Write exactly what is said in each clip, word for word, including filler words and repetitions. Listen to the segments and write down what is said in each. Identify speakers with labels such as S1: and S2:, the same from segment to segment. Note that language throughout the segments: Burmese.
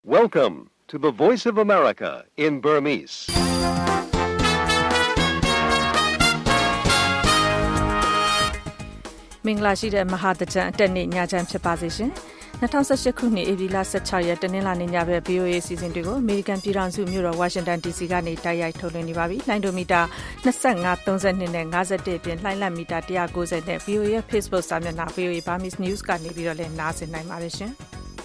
S1: Welcome to the Voice of America in Burmese.
S2: ။မင်္ဂလာရှိတဲ့မဟာတကြံအတက်နေ့ညချမ်းဖြစ်ပါစေရှင်။၂၀၁၈ခုနှစ်ဧပြီလ၁၆ရက်တနင်္လာနေ့ညဘက် ဗွီအိုအေ အစီအစဉ်တွေကိုအမေရိကန်ပြည်ထောင်စုမြို့တော်ဝါရှင်တန် ဒီစီ ကနေတိုက်ရိုက်ထုတ်လွှင့်နေပါပြီ။လိုင်းဒိုမီတာ၂၅ ၃၂နဲ့၅၁အပြင်လှိုင်းလတ်မီတာ၁၉၀နဲ့ ဗွီအိုအေရဲ့ Facebook စာမျက်နှာ ဗွီအိုအေ Burmese News ကနေပြီးတော့လည်းနားဆင်နိုင်ပါတယ်ရှင်။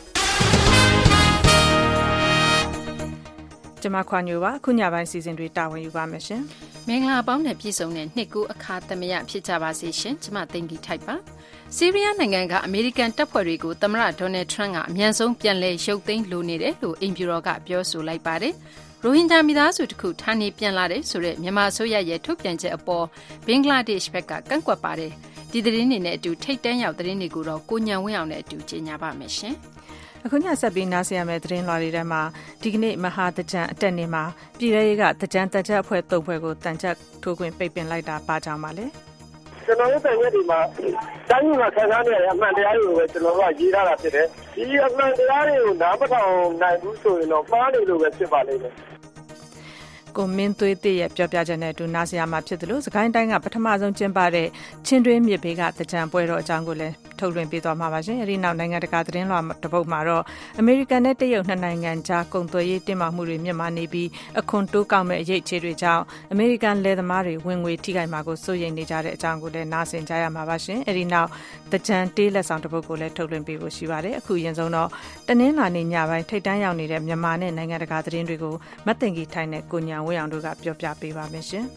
S2: ကျွန်မခွာညိုပါခုညပိုင်းစီစဉ်တွေတာဝန်ယူပါမယ်ရှင်
S3: မင်္ဂလာပေါင်းနဲ့ပြည့်စုံတဲ့နှစ်ကူးအခါသမယဖြစ်ကြပါစေရှင်ကျွန်မသိင်္ဂီထိုက်ပါဆီးရီးယားနိုင်ငံကအမေရိကန်တပ်ဖွဲ့တွေကိုသမ္မတဒေါ်နယ်ထရန့်ကအမြန်ဆုံးပြန်လည်ရုပ်သိမ်းလိုနေတယ်လို့အိမ်ဖြူတော်ကပြောဆိုလိုက်ပါတယ်ရိုဟင်ဂျာမိသားစုတစ်ခုဌာနေပြန်လာတဲ့ဆိုတဲ့မြန်မာအစိုးရရဲ့ထုတ်ပြန်ချက်အပေါ်ဘင်္ဂလားဒေ့ရှ်ဘက်ကကန့်ကွက်ပါတယ်ဒီသတင်းတွေနဲ့အတူထိတ်တန်းရောက်သတင်းတွေကိုတော့ကိုညံဝင်းအောင်နဲ့အတူကြေညာပါမယ်ရှင်
S2: အခုညဆက်ပြီးနားဆင်ရမယ့်သတင်းလွှာတွေထဲမှာဒီကနေ့မဟာတကြံအတက်နေမှာပြည်ထောင်စုကတကြံတက်ချက်အဖွဲ့သုံးဖွဲ့ကိုတန်ချက်ထိုးခွင့်ပိတ်ပင်လိုက်တာပါကြောင်းပါလေ
S4: ကျွန်တော်တို့တန်ချက်ဒီမှာတိုင်းပြည်မှာခံစားနေရတဲ့အမှန်တရားတွေကိုပဲကျွန်တော်တို့ကရေးထားတာဖြစ်တယ်ဒီအမှန်တရားတွေကိုနားမထောင်နိုင်ဘူးဆိုရင်တော့မှားနေလို့ပဲဖြစ်ပါလိမ့်မယ်
S2: ကိုမင်းသွေးတည့်ရဲ့ပြောပြချက်နဲ့အတူနားဆင်ရမှာဖြစ်တယ်လို့စကိုင်းတိုင်းကပထမဆုံးကျင်းပတဲ့ချင်းတွင်းမြစ်ဘေးကတကြံပွဲတော်အကြောင်းကိုလည်းထုတ်လွှင့်ပေးသွားမှာပါရှင်။အဲဒီနောက်နိုင်ငံတကာသတင်းလွှာတစ်ပုဒ်မှာတော့အမေရိကန်နဲ့တရုတ်နှစ်နိုင်ငံကြားကုန်သွယ်ရေးတင်းမာမှုတွေမြင့်မားနေပြီးအခွန်တိုးကောက်မဲ့အရေးအခြေတွေကြောင့်အမေရိကန်လယ်သမားတွေဝင်ငွေထိခိုက်မှာကိုစိုးရိမ်နေကြတဲ့အကြောင်းကိုလည်းနားဆင်ကြရမှာပါရှင်။အဲဒီနောက်တကြံတေးလက်ဆောင်တစ်ပုဒ်ကိုလည်းထုတ်လွှင့်ပေးဖို့ရှိပါတယ်။အခုအရင်ဆုံးတော့တနင်္လာနေ့ညပိုင်းထိပ်တန်းရောက်နေတဲ့မြန်မာနဲ့နိုင်ငံတကာသတင်းတွေကိုမတ်တင်ကြီးထိုင်နဲ့ကိုညံဝေးအောင်တို့ကပြောပြပေးပါမယ်ရှင်။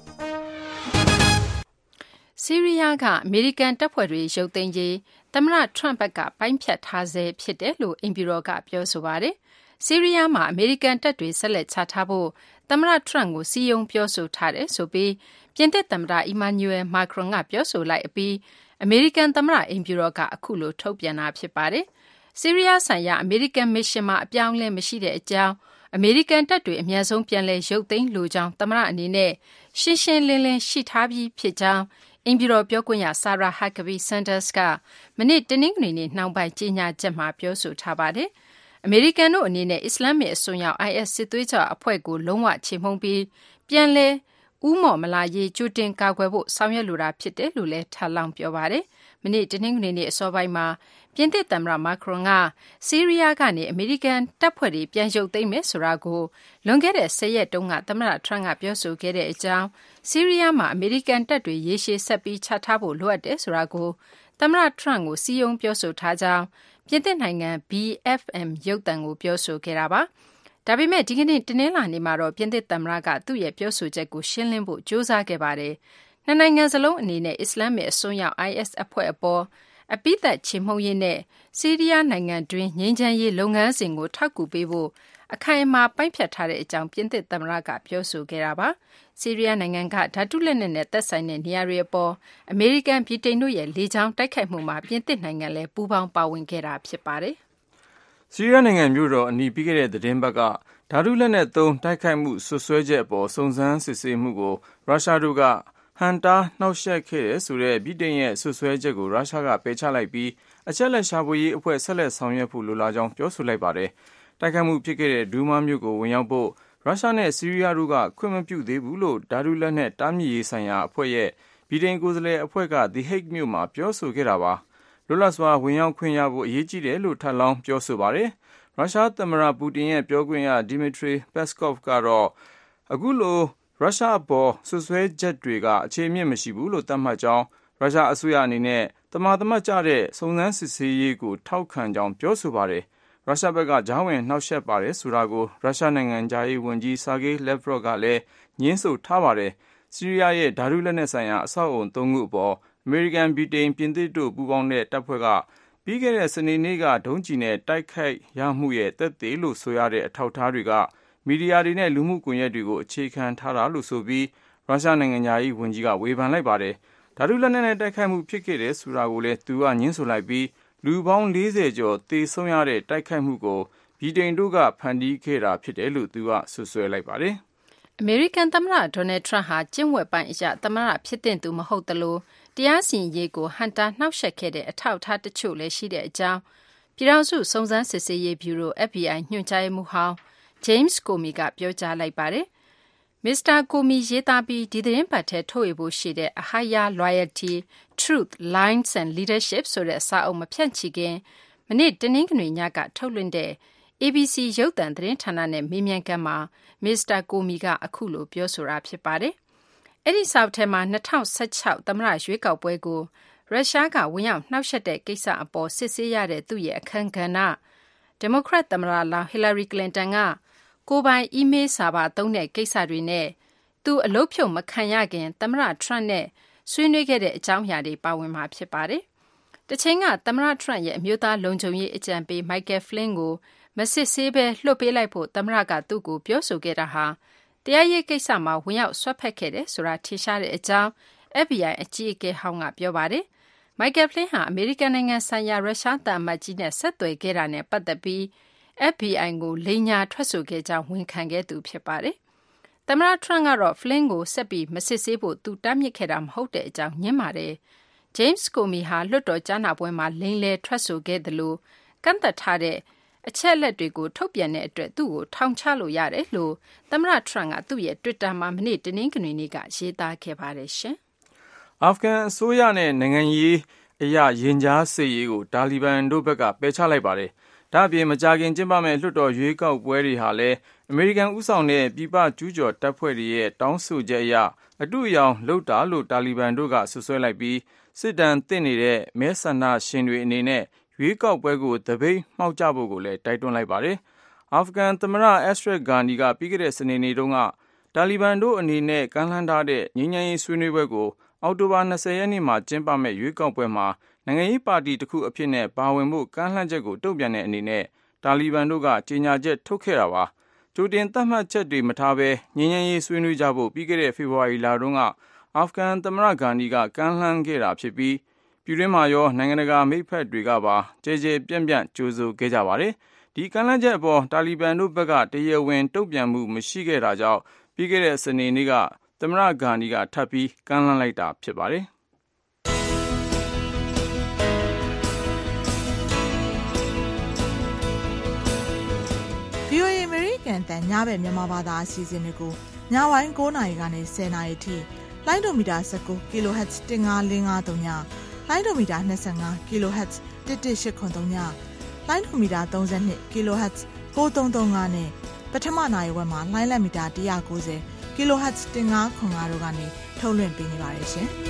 S3: ဆီးရီးယားကအမေရိကန်တပ်ဖွဲ့တွေရုပ်သိမ်းရေးသမ္မတထရန့်ဘက်ကပိုင်းဖြတ်ထားဆဲဖြစ်တယ်လို့အိမ်ဖြူတော်ကပြောဆိုပါတယ်။ဆီးရီးယားမှာအမေရိကန်တပ်တွေဆက်လက်ချထားဖို့သမ္မတထရန့်ကိုစီယုံပြောဆိုထားတယ်ဆိုပြီးပြင်သစ်သမ္မတအီမာနျူရယ်မာခရွန်ကပြောဆိုလိုက်အပြီးအမေရိကန်သမ္မတအိမ်ဖြူတော်ကအခုလိုထုတ်ပြန်တာဖြစ်ပါတယ်။ဆီးရီးယားဆိုင်ရာအမေရိကန်မစ်ရှင်မှာအပြောင်းအလဲမရှိတဲ့အကြောင်းအမေရိကန်တပ်တွေအများဆုံးပြန်လည်ရုပ်သိမ်းလိုကြောင်းသမ္မတအနေနဲ့ရှင်းရှင်းလင်းလင်းရှိထားပြီးဖြစ်ကြောင်းအိမ်ဖြူတော်ပြောခွင့်ရဆာရာဟတ်ကဘီဆန်ဒါစ်ကမနေ့တနင်္ဂနွေနေ့နှောင်းပိုင်းကြေညာချက်မှာပြောဆိုထားပါတယ်။အမေရိကန်တို့အနေနဲ့အစ္စလာမစ်အစွန်းရောက် အိုင်အက်စ် စစ်သွေးကြွအဖွဲ့ကိုလုံးဝချေမှုန်းပြီးပြန်လည်ဥမော်မလာရေးကြိုတင်ကာကွယ်ဖို့ဆောင်ရွက်လိုတာဖြစ်တယ်လို့လည်းထပ်လောင်းပြောပါတယ်။မနေ့တနင်္ဂနွေနေ့အစောပိုင်းမှာပြင်သစ်သမ္မတမာခရွန်ကဆီးရီးယားကနေအမေရိကန်တပ်ဖွဲ့တွေပြန်ရုပ်သိမ်းမယ်ဆိုတာကိုလွန်ခဲ့တဲ့ဆယ်ရက်တုန်းကသမ္မတထရန့်ကပြောဆိုခဲ့တဲ့အကြောင်းဆီးရီးယားမှာအမေရိကန်တပ်တွေရေရှည်ဆက်ပြီးချထားဖို့လိုအပ်တယ်ဆိုတာကိုသမ္မတထရန့်ကိုစီယုံပြောဆိုထားကြောင်းပြင်သစ်နိုင်ငံ B F M ရုပ်သံကိုပြောဆိုခဲ့တာပါ။ဒါပေမဲ့ဒီကနေ့တနင်္လာနေ့မှာတော့ပြင်သစ်သမ္မတကသူ့ရဲ့ပြောဆိုချက်ကိုရှင်းလင်းဖို့ကြိုးစားခဲ့ပါတယ်။နှစ်နိုင်ငံစလုံးအနေနဲ့အစ္စလာမစ်အစွန်းရောက် အိုင်အက်စ် အဖွဲ့အပေါ်အပိသက်ချေမှုန်းရေးနဲ့ဆီးရီးယားနိုင်ငံတွင်းငြိမ်းချမ်းရေးလုပ်ငန်းစဉ်ကိုထောက်ကူပေးဖို့အခိုင်အမာပိုင်းဖြတ်ထားတဲ့အကြောင်းပြင်သစ်သမ္မတကပြောဆိုခဲ့တာပါ။ဆီးရီးယားနိုင်ငံကဓာတုလက်နက်နဲ့သက်ဆိုင်တဲ့နေရာတွေအပေါ်အမေရိကန်ပြည်ထောင်စုရဲ့လေကြောင်းတိုက်ခိုက်မှုမှာပြင်သစ်နိုင်ငံလည်းပူးပေါင်းပါဝင်ခဲ့တာဖြစ်ပါတယ်
S5: ။ဆီးရီးယားနိုင်ငံမြို့တော်အနီးပြီးခဲ့တဲ့သတင်းပတ်ကဓာတုလက်နက်သုံးတိုက်ခိုက်မှုဆွဆွဲချက်အပေါ်စုံစမ်းစစ်ဆေးမှုကိုရုရှားတို့ကဟန်တာနှောက်ယှက်ခဲ့တဲ့ဆိုတဲ့ဗြိတိန်ရဲ့ဆွဆွဲချက်ကိုရုရှားကပယ်ချလိုက်ပြီးအချက်လက်ရှာဖွေရေးအဖွဲ့ဆက်လက်ဆောင်ရွက်ဖို့လိုလားကြောင်းပြောဆိုလိုက်ပါတယ်။တိုက်ခိုက်မှုဖြစ်ခဲ့တဲ့ဒူးမားမြို့ကိုဝင်ရောက်ဖို့ရုရှားနဲ့ဆီးရီးယားတို့ကခွင့်မပြုသေးဘူးလို့ဓာတုလက်နက်တားမြစ်ရေးဆိုင်ရာအဖွဲ့ရဲ့ဗြိတိန်ကိုယ်စားလှယ်အဖွဲ့က The Hague မြို့မှာပြောဆိုခဲ့တာပါ။လွတ်လပ်စွာဝင်ရောက်ခွင့်ရဖို့အရေးကြီးတယ်လို့ထပ်လောင်းပြောဆိုပါတယ်။ရုရှားသမ္မတပူတင်ရဲ့ပြောခွင့်ရ Dmitry Peskov ကတော့အခုလိုရုရှားအပေါ်ဆွဆွဲချက်တွေကအခြေအမြစ်မရှိဘူးလို့သတ်မှတ်ကြောင်းရုရှားအစိုးရအနေနဲ့တမာတမတ်ကျတဲ့စုံစမ်းစစ်ဆေးရေးကိုထောက်ခံကြောင်းပြောဆိုပါတယ်။ရုရှားဘက်ကကြားဝင်နှောက်ယှက်ပါတယ်ဆိုတာကိုရုရှားနိုင်ငံသားရေးဝန်ကြီး Sergei Lavrov ကလည်းညှင်းဆိုထားပါတယ်။ဆီးရီးယားရဲ့ဓာတုလက်နက်ဆိုင်ရာအဆောက်အုံသုံးခုအပေါ်အမေရိကန်ဗြိတိန်ပြင်သစ်တို့ပူးပေါင်းတဲ့တပ်ဖွဲ့ကပြီးခဲ့တဲ့စနေနေ့ကဒုံးကျည်နဲ့တိုက်ခိုက်ရမှုရဲ့သက်သေလို့ဆိုရတဲ့အထောက်အထားတွေကမီဒီယာတွေနဲ့လူမှုကွန်ရက်တွေကိုအခြေခံထားတာလို့ဆိုပြီးရုရှားနိုင်ငံသားရေးဝန်ကြီးကဝေဖန်လိုက်ပါတယ်။ဓာတုလက်နက်နဲ့တိုက်ခိုက်မှုဖြစ်ခဲ့တဲ့ဆိုတာကိုလည်းသူကညှင်းဆိုလိုက်ပြီးလူပေါင်း၄၀ကျော်သေဆုံးရတဲ့တိုက်ခိုက်မှုကိုဗြိတိန်တို့ကဖန်တီးခဲ့တာဖြစ်တယ်လို့သူကဆွဆွဲလိုက်ပါတယ်
S3: ။အမေရိကန်သမ္မတဒေါ်နယ်ထရန့်ဟာကျင့်ဝတ်ပိုင်းအရသမ္မတဖြစ်တဲ့သူမဟုတ်သလိုတရားစီရင်ရေးကိုဟန်တာနှောက်ယှက်ခဲ့တဲ့အထောက်အထားတချို့လည်းရှိတဲ့အကြောင်းပြည်ထောင်စုစုံစမ်းစစ်ဆေးရေးဗျူရို F B I ညွှန်ကြားရေးမှူးဟောင်း James Comey ကပြောကြားလိုက်ပါတယ်။ မစ္စတာ Comey ရေးသားပြီးဒီသတင်းပတ်ထဲထုတ်ဝေဖို့ရှိတဲ့ A Higher Loyalty, Truth, Lies and Leadership ဆိုတဲ့စာအုပ်မဖြန့်ချီခင်မနေ့တနင်္ဂနွေညကထုတ်လွှင့်တဲ့ A B C ရုပ်သံသတင်းဌာနနဲ့မေးမြန်းခန်းမှာမစ္စတာ Comey ကအခုလိုပြောဆိုတာဖြစ်ပါတယ်။အဲ့ဒီစာအုပ်ထဲမှာ၂၀၁၆သမ္မတရွေးကောက်ပွဲကိုရုရှားကဝင်ရောက်နှောက်ယှက်တဲ့ကိစ္စအပေါ်စစ်ဆေးရတဲ့သူ့ရဲ့အခမ်းကဏ္ဍ၊ ဒီမိုကရက်သမ္မတလောင်း Hillary Clinton ကကိုယ်ပိုင်အီးမေးလ်စာပါသုံးတဲ့ကိစ္စတွေနဲ့သူအလုပ်ဖြုတ်မခံရခင်သမ္မတ Trump နဲ့ဆွေးနွေးခဲ့တဲ့အကြောင်းအရာတွေပါဝင်မှာဖြစ်ပါတယ်။တချိန်ကသမ္မတ Trump ရဲ့အမျိုးသားလုံခြုံရေးအကြံပေး Michael Flynn ကိုမစစ်ဆေးဘဲလွှတ်ပေးလိုက်ဖို့သမ္မတကသူ့ကိုပြောဆိုခဲ့တာဟာတရားရေးကိစ္စမှာဝင်ရောက်ဆွတ်ဖက်ခဲ့တယ်ဆိုတာထင်ရှားတဲ့အကြောင်း F B I အကြီးအကဲဟောင်းကပြောပါတယ်။ Michael Flynn ဟာအမေရိကန်နိုင်ငံဆိုင်ရာရုရှားသံအမတ်ကြီးနဲ့ဆက်သွယ်ခဲ့တာနဲ့ပတ်သက်ပြီး F B I ကိုလိမ်ညာထွက်ဆိုခဲ့ကြောင်းဝန်ခံခဲ့သူဖြစ်ပါတယ်။သမ္မတ Trump ကတော့ Flynn ကိုဆက်ပြီးမစစ်ဆေးဖို့သူတားမြစ်ခဲ့တာမဟုတ်တဲ့အကြောင်းညင်းပါတယ်။ James Comey ဟာလွှတ်တော်ကြားနာပွဲမှာလိမ်လည်ထွက်ဆိုခဲ့သလိုကန့်သက်ထားတဲ့အချက်အလက်တွေကိုထုတ်ပြန်တဲ့အတွက်သူ့ကိုထောင်ချလို့ရတယ်လို့သမ္မတ Trump ကသူ့ရဲ့ Twitter မှာမနေ့တနင်္ဂနွေနေ့ကရေးသားခဲ့ပါတယ်ရှင်
S5: ။အာဖဂန်အစိုးရနဲ့နိုင်ငံရေးအရရင်ကြားစေ့ရေးကိုတာလီဘန်တို့ဘက်ကပယ်ချလိုက်ပါတယ်။ဒါ့အပြင်မကြာခင်ကျင်းပမယ့်လွှတ်တော်ရွေးကောက်ပွဲတွေဟာလည်းအမေရိကန်ဦးဆောင်တဲ့ပြည်ပကျူးကျော်တပ်ဖွဲ့တွေရဲ့တောင်းဆိုချက်အရအတုအယောင်လုပ်တာလို့တာလီဘန်တို့ကဆွဆွဲလိုက်ပြီးစစ်တမ်းသင့်နေတဲ့မဲဆန္ဒရှင်တွေအနေနဲ့ရွေးကောက်ပွဲကိုတပိတ်မှောက်ကြဖို့ကိုလည်းတိုက်တွန်းလိုက်ပါတယ်။အာဖဂန်သမ္မတ Ashraf Ghani ကပြီးခဲ့တဲ့စနေနေ့တုန်းကတာလီဘန်တို့အနေနဲ့ကမ်းလှမ်းထားတဲ့ငြိမ်းချမ်းရေးဆွေးနွေးပွဲကိုအောက်တိုဘာ၂၀ရက်နေ့မှာကျင်းပမယ့်ရွေးကောက်ပွဲမှာနိုင်ငံရေးပါတီတစ်ခုအဖြစ်နဲ့ပါဝင်ဖို့ကမ်းလှမ်းချက်ကိုတုံ့ပြန်တဲ့အနေနဲ့တာလီဘန်တို့ကကြေညာချက်ထုတ်ခဲ့တာပါ။ကြိုတင်သတ်မှတ်ချက်တွေမထားဘဲငြိမ်းချမ်းရေးဆွေးနွေးကြဖို့ပြီးခဲ့တဲ့ဖေဖော်ဝါရီလတုန်းကအာဖဂန်သမ္မတ Ghani ကကမ်းလှမ်းခဲ့တာဖြစ်ပြီးပြည်တွင်းမှာရောနိုင်ငံတကာမိတ်ဖက်တွေကပါကြဲကြဲပြန့်ပြန့်ကြိုဆိုခဲ့ကြပါတယ်။ဒီကမ်းလှမ်းချက်အပေါ်တာလီဘန်တို့ဘက်ကတရားဝင်တုံ့ပြန်မှုမရှိခဲ့တာကြောင့်ပြီးခဲ့တဲ့စနေနေ့ကသမ္မတ Ghani ကထပ်ပြီးကမ်းလှမ်းလိုက်တာဖြစ်ပါတယ်။
S6: V O A အမေရိကန်တန်ညဘက်မြန်မာဘာသာအစီအစဉ်တွေကိုညပိုင်း၉နာရီကနေ၁၀နာရီထိလိုင်းဒိုမီတာ၁၉ kHz ၁၅၄၅၃ညလိုင်းဒိုမီတာ၂၅ kHz ၁၁၈၇၃ညလိုင်းဒိုမီတာ၃၂ kHz ၉၃၃၅နဲ့ပထမနာရီဝက်မှာလိုင်းလက်မီတာ၁၉၀ kHz ၁၅၇၅တို့ကနေထုတ်လွှင့်ပေးနေပါတယ်ရှင်။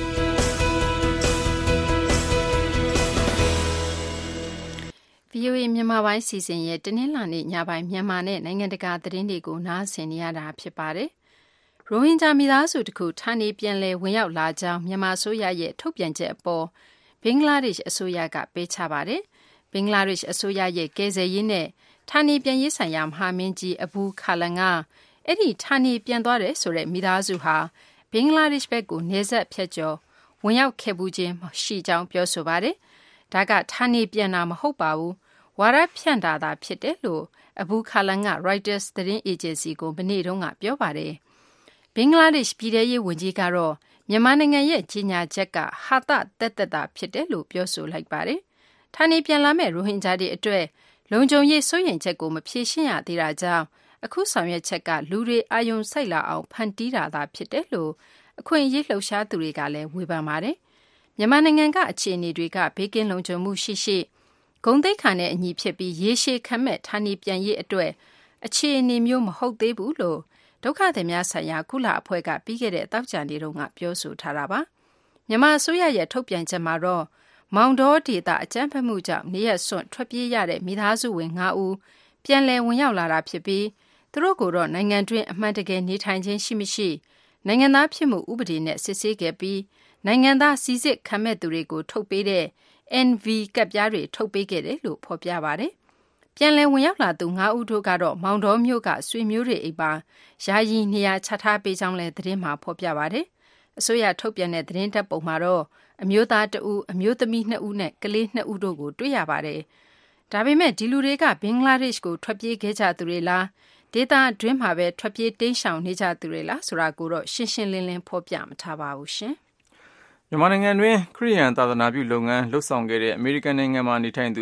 S3: V O A မြန်မာပိုင်းစီစဉ်ရဲ့တနင်္လာနေ့ညပိုင်းမြန်မာနဲ့နိုင်ငံတကာသတင်းတွေကိုနားဆင်နေရတာဖြစ်ပါတယ်။ရိုဟင်ဂျာမိသားစုတစ်ခုဌာနေပြန်လည်ဝင်ရောက်လာကြောင်းမြန်မာအစိုးရရဲ့ထုတ်ပြန်ချက်အပေါ်ဘင်္ဂလားဒေ့ရှ်အစိုးရကပေးချပါတယ်။ဘင်္ဂလားဒေ့ရှ်အစိုးရရဲ့ကယ်ဆယ်ရေးနဲ့ဌာနေပြန်ရေးဆိုင်ရာမဟာမင်းကြီးအဘူခါလန်ကအဲ့ဒီဌာနေပြန်သွားတဲ့ဆိုတဲ့မိသားစုဟာဘင်္ဂလားဒေ့ရှ်ဘက်ကိုနေဆက်ဖြတ်ကျော်ဝင်ရောက်ခဲ့မှုချင်းရှိကြောင်းပြောဆိုပါတယ်။ဒါကဌာနေပြန်တာမဟုတ်ပါဘူး။ဝါရဖြန့်တာသာဖြစ်တယ်လို့အဘူခါလန်က Reuters သတင်းအေဂျင်စီကိုမနေ့တုန်းကပြောပါတယ်။ဘင်္ဂလားဒေ့ရှ်ပြည်ထရေးဝန်ကြီးကတော့မြန်မာနိုင်ငံရဲ့ကြီးညာချက်ကဟာသတက်တက်တာဖြစ်တယ်လို့ပြောဆိုလိုက်ပါတယ်။ဌာနေပြန်လာမဲ့ရိုဟင်ဂျာတွေအတွက်လုံခြုံရေးစိုးရိမ်ချက်ကိုမဖြေရှင်းရသေးတာကြောင့်အခုဆောင်ရွက်ချက်ကလူတွေအာယုံစိုက်လာအောင်ဖန်တီးတာသာဖြစ်တယ်လို့အခွင့်အရေးလှုပ်ရှားသူတွေကလည်းဝေဖန်ပါတယ်။မြန်မာနိုင်ငံကအခြေအနေတွေကဘေးကင်းလုံခြုံမှုရှိရှိဂုဏ်သိက္ခာနဲ့အညီဖြစ်ပြီးရေရှည်ခံမဲ့ဌာနေပြန်ရေးအတွက်အခြေအနေမျိုးမဟုတ်သေးဘူးလို့ဒုက္ခသည်များဆိုင်ရာကုလအဖွဲ့ကပြီးခဲ့တဲ့တောက်ကြနေ့တုန်းကပြောဆိုထားတာပါ။မြန်မာအစိုးရရဲ့ထုတ်ပြန်ချက်မှာတော့မောင်တောဒေသအကြမ်းဖက်မှုကြောင့်နေရစွန့်ထွက်ပြေးရတဲ့မိသားစုဝင်၅ဦးပြန်လည်ဝင်ရောက်လာတာဖြစ်ပြီးသူတို့ကိုတော့နိုင်ငံတွင်းအမှန်တကယ်နေထိုင်ခြင်းရှိမရှိနိုင်ငံသားဖြစ်မှုဥပဒေနဲ့စစ်ဆေးခဲ့ပြီးနိုင်ငံသားစီစစ်ခံမဲ့သူတွေကိုထုတ်ပေးတဲ့ N V ကပ်ပြားတွေထုတ်ပေးခဲ့တယ်လို့ဖော်ပြပါတယ်။ပြန်လည်ဝင်ရောက်လာသူ၅ဦးတို့ကတော့မောင်တော်မြို့ကဆွေမျိုးတွေအိမ်ပါယာယီနေရာချထားပေးကြောင်းလည်းသတင်းမှာဖော်ပြပါတယ်။အစိုးရထုတ်ပြန်တဲ့သတင်းတပ်ပုံမှာတော့အမျိုးသားတဦးအမျိုးသမီး၂ဦးနဲ့ကလေး၂ဦးတို့ကိုတွေ့ရပါတယ်။ဒါပေမဲ့ဒီလူတွေကဘင်္ဂလားဒေ့ရှ်ကိုထွက်ပြေးခဲ့ကြသူတွေလားဒေသအတွင်းမှာပဲထွက်ပြေးတိမ်းရှောင်နေကြသူတွေလားဆိုတာကိုတော့ရှင်းရှင်းလင်းလင်းဖော်ပြမထားပါဘူးရှင်။
S5: မြန်မာနိုင်ငံတွင်ခရစ်ယာန်သာသနာပြုလုပ်ငန်းလှုပ်ဆောင်ခဲ့တဲ့အမေရိကန်နိုင်ငံမှာနေထိုင်သူ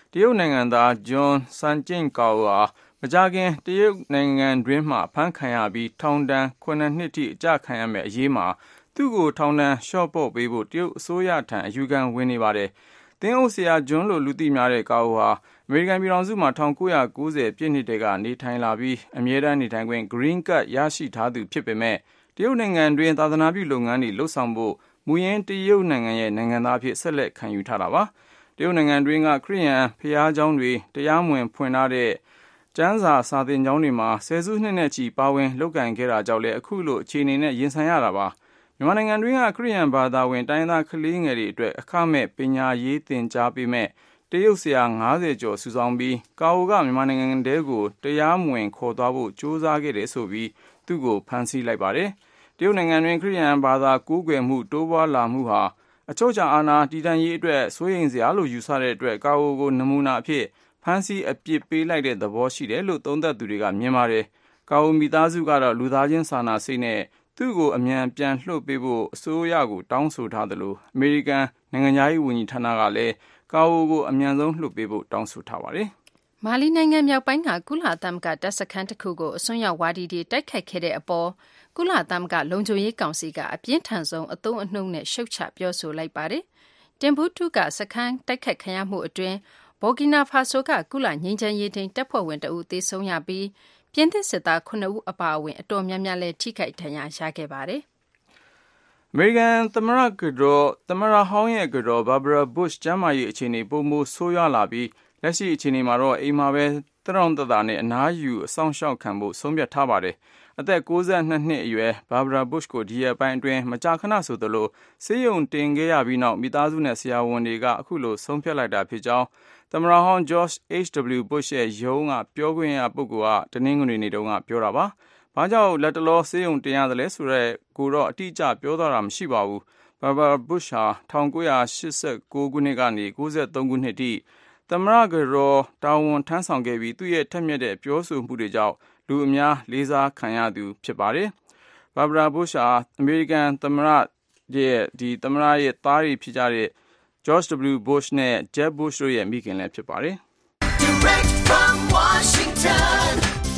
S5: တရုတ်နိုင်ငံသားဂျွန်ဆန်ကျင့်ကောဟာမကြာခင်တရုတ်နိုင်ငံတွင်းမှာဖမ်းခံရပြီးထောင်ဒဏ်ခုနှစ်နှစ်ထိအကျခံရမယ့်အရေးမှာသူ့ကိုထောင်ဒဏ်လျှော့ပေါ့ပေးဖို့တရုတ်အစိုးရထံအယူခံဝင်နေပါတယ်။သင်းအုပ်ဆရာဂျွန်လို့လူသိများတဲ့ကာအိုဟာအမေရိကန်ပြည်ထောင်စုမှာ၁၉၉၀ပြည့်နှစ်တည်းကနေထိုင်လာပြီးအမြဲတမ်းနေထိုင်ခွင့် Green Card ရရှိထားသူဖြစ်ပေမဲ့တရုတ်နိုင်ငံတွင်းသာသနာပြုလုပ်ငန်းတွေလှုပ်ဆောင်ဖို့မူရင်းတရုတ်နိုင်ငံရဲ့နိုင်ငံသားအဖြစ်ဆက်လက်ခံယူထားတာပါ။တရုတ်နိုင်ငံတွင်းကခရစ်ယာန်ဘုရားကျောင်းတွေတရားမဝင်ဖွင့်ထားတဲ့ကျမ်းစာစာသင်ကျောင်းတွေမှာဆယ်စုနှစ်နဲ့ချီပါဝင်လုပ်ကိုင်ခဲ့တာကြောင့်လည်းအခုလိုအခြေအနေနဲ့ရင်ဆိုင်ရတာပါ။မြန်မာနိုင်ငံတွင်းကခရစ်ယာန်ဘာသာဝင်တိုင်းသားကလေးငယ်တွေအတွက်အခမဲ့ပညာရေးသင်ကြားပေးမဲ့တရုတ်ဆရာ၅၀ကျော်စုဆောင်းပြီးကာအိုကမြန်မာနိုင်ငံတဲကိုတရားမဝင်ခေါ်သွားဖို့ကြိုးစားခဲ့တယ်ဆိုပြီးသူ့ကိုဖမ်းဆီးလိုက်ပါတယ်။တရုတ်နိုင်ငံတွင်ခရစ်ယာန်ဘာသာကိုးကွယ်မှုတိုးပွားလာမှုဟာအချုပ်အခြာအာဏာတည်တံ့ရေးအတွက်စိုးရိမ်စရာလို့ယူဆတဲ့အတွက်ကာအိုကိုနမူနာအဖြစ်ဖမ်းဆီးအပြစ်ပေးလိုက်တဲ့သဘောရှိတယ်လို့သုံးသပ်သူတွေကမြင်ပါတယ်။ကာအိုမိသားစုကတော့လူသားချင်းစာနာစိတ်နဲ့သူ့ကိုအမြန်ပြန်လွှတ်ပေးဖို့အစိုးရကိုတောင်းဆိုထားသလိုအမေရိကန်နိုင်ငံသားရေးဝန်ကြီးဌာနကလည်းကာအိုကိုအမြန်ဆုံးလွှတ်ပေးဖို့တောင်းဆိုထားပါတယ်
S3: ။မာလီနိုင်ငံမြောက်ပိုင်းကကုလသမဂ္ဂတပ်စခန်းတစ်ခုကိုအစွန်းရောက်ဝါဒီတွေတိုက်ခိုက်ခဲ့တဲ့အပေါ်ကုလသမဂ္ဂလုံခြုံရေးကောင်စီကအပြင်းထန်ဆုံးအသုံးအနှုန်းနဲ့ရှုတ်ချပြောဆိုလိုက်ပါတယ်။တင်ဘူးတူကစခန်းတိုက်ခိုက်ခံရမှုအတွင်းဘော်ကီနာဖာဆိုကကုလငြိမ်းချမ်းရေးထိန်းတပ်ဖွဲ့ဝင်တဦးသေဆုံးရပြီးပြင်သစ်စစ်သားခုနှစ်ဦးအပါအဝင်အတော်များများလည်းထိခိုက်ဒဏ်ရာရခဲ့ပါတယ်
S5: ။အမေရိကန်သမ္မတကတော်သမ္မတဟောင်းရဲ့ကတော်ဘာဘရာဘုရှ်ကျမ်းမာရေးအခြေအနေပိုမိုဆိုးရွားလာပြီးလက်ရှိအခြေအနေမှာတော့အိမ်မှာပဲတရောင်တသာနဲ့အနားယူအဆောင်ရှောက်ခံဖို့ဆုံးဖြတ်ထားပါတယ်။အသက်၉၂နှစ်အရွယ်ဘာဘရာဘုရှ်ကိုဒီရက်ပိုင်းအတွင်းမကြာခဏဆိုသလိုဆေးရုံတင်ခဲ့ရပြီးနောက်မိသားစုနဲ့ဆရာဝန်တွေကအခုလိုဆုံးဖြတ်လိုက်တာဖြစ်ကြောင်းသမ္မတဟောင်း George H W Bush ရဲ့ရုံးကပြောခွင့်ရပုဂ္ဂိုလ်ကတနင်္ဂနွေနေ့တုန်းကပြောတာပါ။ဘာကြောင့်လက်တလောဆေးရုံတင်ရတယ်လဲဆိုတော့ကိုတော့အတိအကျပြောသွားတာမရှိပါဘူး။ဘာဘရာဘုရှ်ဟာ၁၉၈၉ခုနှစ်ကနေ၉၃ခုနှစ်ထိသမ္မတကတော်တာဝန်ထမ်းဆောင်ခဲ့ပြီးသူ့ရဲ့ထက်မြက်တဲ့ပြောဆိုမှုတွေကြောင့်လူအများလေးစားခံရသူဖြစ်ပါတယ်။ဘာဘရာဘုရှ်ဟာအမေရိကန်သမ္မတရဲ့ဒီသမ္မတရဲ့သားတွေဖြစ်ကြတဲ့ George W Bush နဲ့ Jeb Bush တို့ရဲ့မိခင်လည်းဖြစ်ပါတယ်။ Direct from Washington,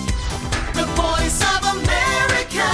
S2: the voice of America,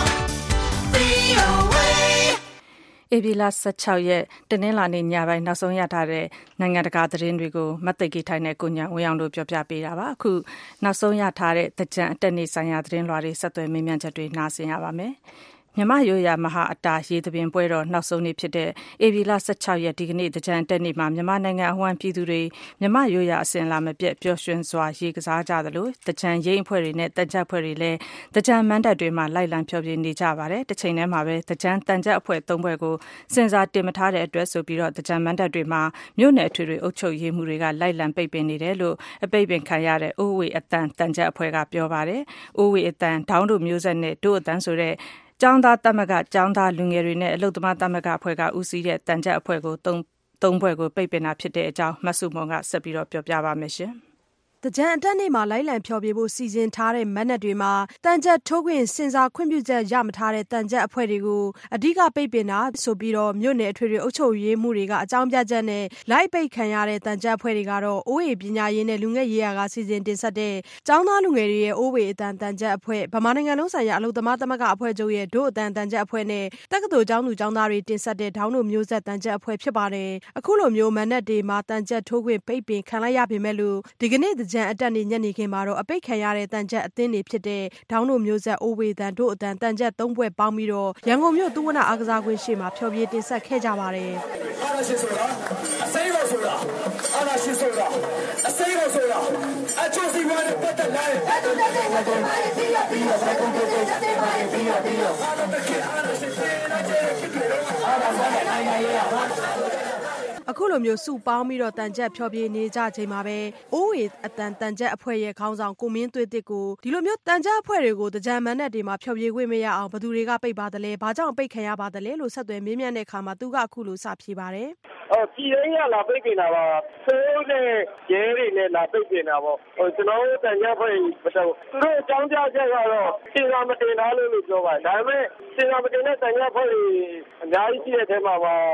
S2: V O A ဧပြီလ၁၆ရက်တနင်္လာနေ့ညပိုင်းနောက်ဆုံးရထားတဲ့နိုင်ငံတကာသတင်းတွေကိုမသိကိထိုင်နဲ့ကိုညာဝင်းအောင်တို့ပြောပြပေးတာပါအခုနောက်ဆုံးရထားတဲ့တကြံအတက်နေဆိုင်ရာသတင်းလွှာတွေဆက်သွယ်မေးမြန်းချက်တွေနားဆင်ရပါမယ်မြန်မာရိုးရာမဟာအတာရေသပင်ပွဲတော်နောက်ဆုံးနေ့ဖြစ်တဲ့ဧပြီလ၁၆ရက်ဒီကနေ့တကြံတက်နေ့မှာမြန်မာနိုင်ငံအဝှမ်းပြည်သူတွေမြန်မာရိုးရာအစဉ်လာမပြတ်ပျော်ရွှင်စွာရေကစားကြသလိုတကြံရိပ်အဖွဲ့တွေနဲ့တကြံအဖွဲ့တွေလည်းတကြံမန်းတပ်တွေမှာလိုက်လံဖျော်ဖြေနေကြပါတယ်တစ်ချိန်တည်းမှာပဲတကြံတန်ကြပ်အဖွဲ့သုံးဖွဲ့ကိုစင်စာတင်မထားတဲ့အတွက်ဆိုပြီးတော့တကြံမန်းတပ်တွေမှာမြို့နယ်အထွေထွေအုပ်ချုပ်ရေးမှုတွေကလိုက်လံပိတ်ပင်နေတယ်လို့အပိတ်ပင်ခံရတဲ့အိုးဝေအတန်တန်ကြပ်အဖွဲ့ကပြောပါတယ်အိုးဝေအတန်ဒေါင်းတို့မျိုးဆက်နဲ့တို့အတန်ဆိုတဲ့ကျောင်းသားတမကကျောင်းသားလူငယ်တွေနဲ့အလုသမားတမကအဖွဲ့ကဦးစီးတဲ့တန်ကြပ်အဖွဲ့ကိုသုံးသုံးဖွဲ့ကိုပိတ်ပင်တာဖြစ်တဲ့အကြောင်းမဆုမွန်ကဆက်ပြီးတော့ပြောပြပါမယ်ရှင်
S7: တကြံအတက်နေ့မှာလိုက်လံဖျော်ဖြေဖို့စီစဉ်ထားတဲ့မက်နက်တွေမှာတန်ကြပ်ထိုးခွင့်စင်စာခွင့်ပြုချက်ရမထားတဲ့တန်ကြပ်အဖွဲ့တွေကိုအဓိကပိတ်ပင်တာဆိုပြီးတော့မြို့နယ်အထွေထွေအုပ်ချုပ်ရေးမှုတွေကအကြောင်းပြချက်နဲ့လိုက်ပိတ်ခံရတဲ့တန်ကြပ်အဖွဲ့တွေကတော့အိုးဝေပညာရေးနဲ့လူငယ်ရေးရာကစီစဉ်တင်ဆက်တဲ့ကျောင်းသားလူငယ်တွေရဲ့အိုးဝေအတန်တန်ကြပ်အဖွဲ့ဗမာနိုင်ငံလုံးဆိုင်ရာအလုပ်သမားသမဂ္ဂအဖွဲ့ချုပ်ရဲ့ဒို့အတန်တန်ကြပ်အဖွဲ့နဲ့တက္ကသိုလ်ကျောင်းသူကျောင်းသားတွေတင်ဆက်တဲ့ဒေါင်းတို့မျိုးဆက်တန်ကြပ်အဖွဲ့ဖြစ်ပါတယ်အခုလိုမျိုးမက်နက်တွေမှာတန်ကြပ်ထိုးခွင့်ပိတ်ပင်ခံလိုက်ရပေမဲ့လို့ဒီကနေ့တကြံအတက်နေ့ညနေခင်းမှာတော့အပိတ်ခံရတဲ့တန်ကြပ်အသင်းတွေဖြစ်တဲ့ဒေါင်းတို့မျိုးဆက်အိုးဝေတန်တို့အတန်တန်ကြပ်သုံးဖွဲ့ပေါင်းပြီးတော့ရန်ကုန်မြို့သုဝဏအားကစားကွင်းရှေ့မှာဖျော်ဖြေတင်ဆက်ခဲ့ကြပါတယ်အာနာရှင်ဆိုတာအစိမ်းတော်ဆိုတာအာနာရှင်ဆိုတာအစိမ်းတော်ဆိုတာအချိုစီဝါနဲ့ပတ်သက်လာတဲ့အဲ့ဒါနဲ့ငါတို့ပြီးရပြီးရဆက်ကုန်တဲ့တဲ့တဲ့ပါပြီးရပြီးရအာနာတကအာနာရှင်တဲ့တဲ့ဖြစ်တယ်အာနာဆိုင်နိုင်နိုင်ရပါအခုလိုမျိုးစုပေါင်းပြီးတော့တန်ကြပ်ဖျော်ဖြေနေကြချိန်မှာပဲအိုးဝေအတန်တန်ကြပ်အဖွဲ့ရဲ့ခေါင်းဆောင်ကိုမင်းသွေးတစ်ကိုဒီလိုမျိုးတန်ကြပ်အဖွဲ့တွေကိုတကြံမန်းနဲ့တွေမှာဖျော်ဖြေခွင့်မရအောင်ဘယ်သူတွေကပိတ်ပါတယ်လဲဘာကြောင့်ပိတ်ခံရပါတယ်လဲလို့ဆက်သွယ်မေးမြန်းတဲ့အခါမှာသူကအခုလိုစဖြေပါတယ်
S4: အော်ပြည်ရင်းကလာပိတ်ပင်တာပါဆိုးတဲ့ရဲတွေနဲ့လာပိတ်ပင်တာပေါ့ဟိုကျွန်တော်တို့တန်ကြပ်ဖွဲ့မတော်သူတို့အကြောင်းပြချက်ကတော့စင်စာမတင်ထားလို့လို့ပြောပါတယ်ဒါပေမဲ့စင်စာမတင်တဲ့တန်ကြပ်ဖွဲ့တွေအများကြီးရှိတဲ့ထဲမှာပါဒီ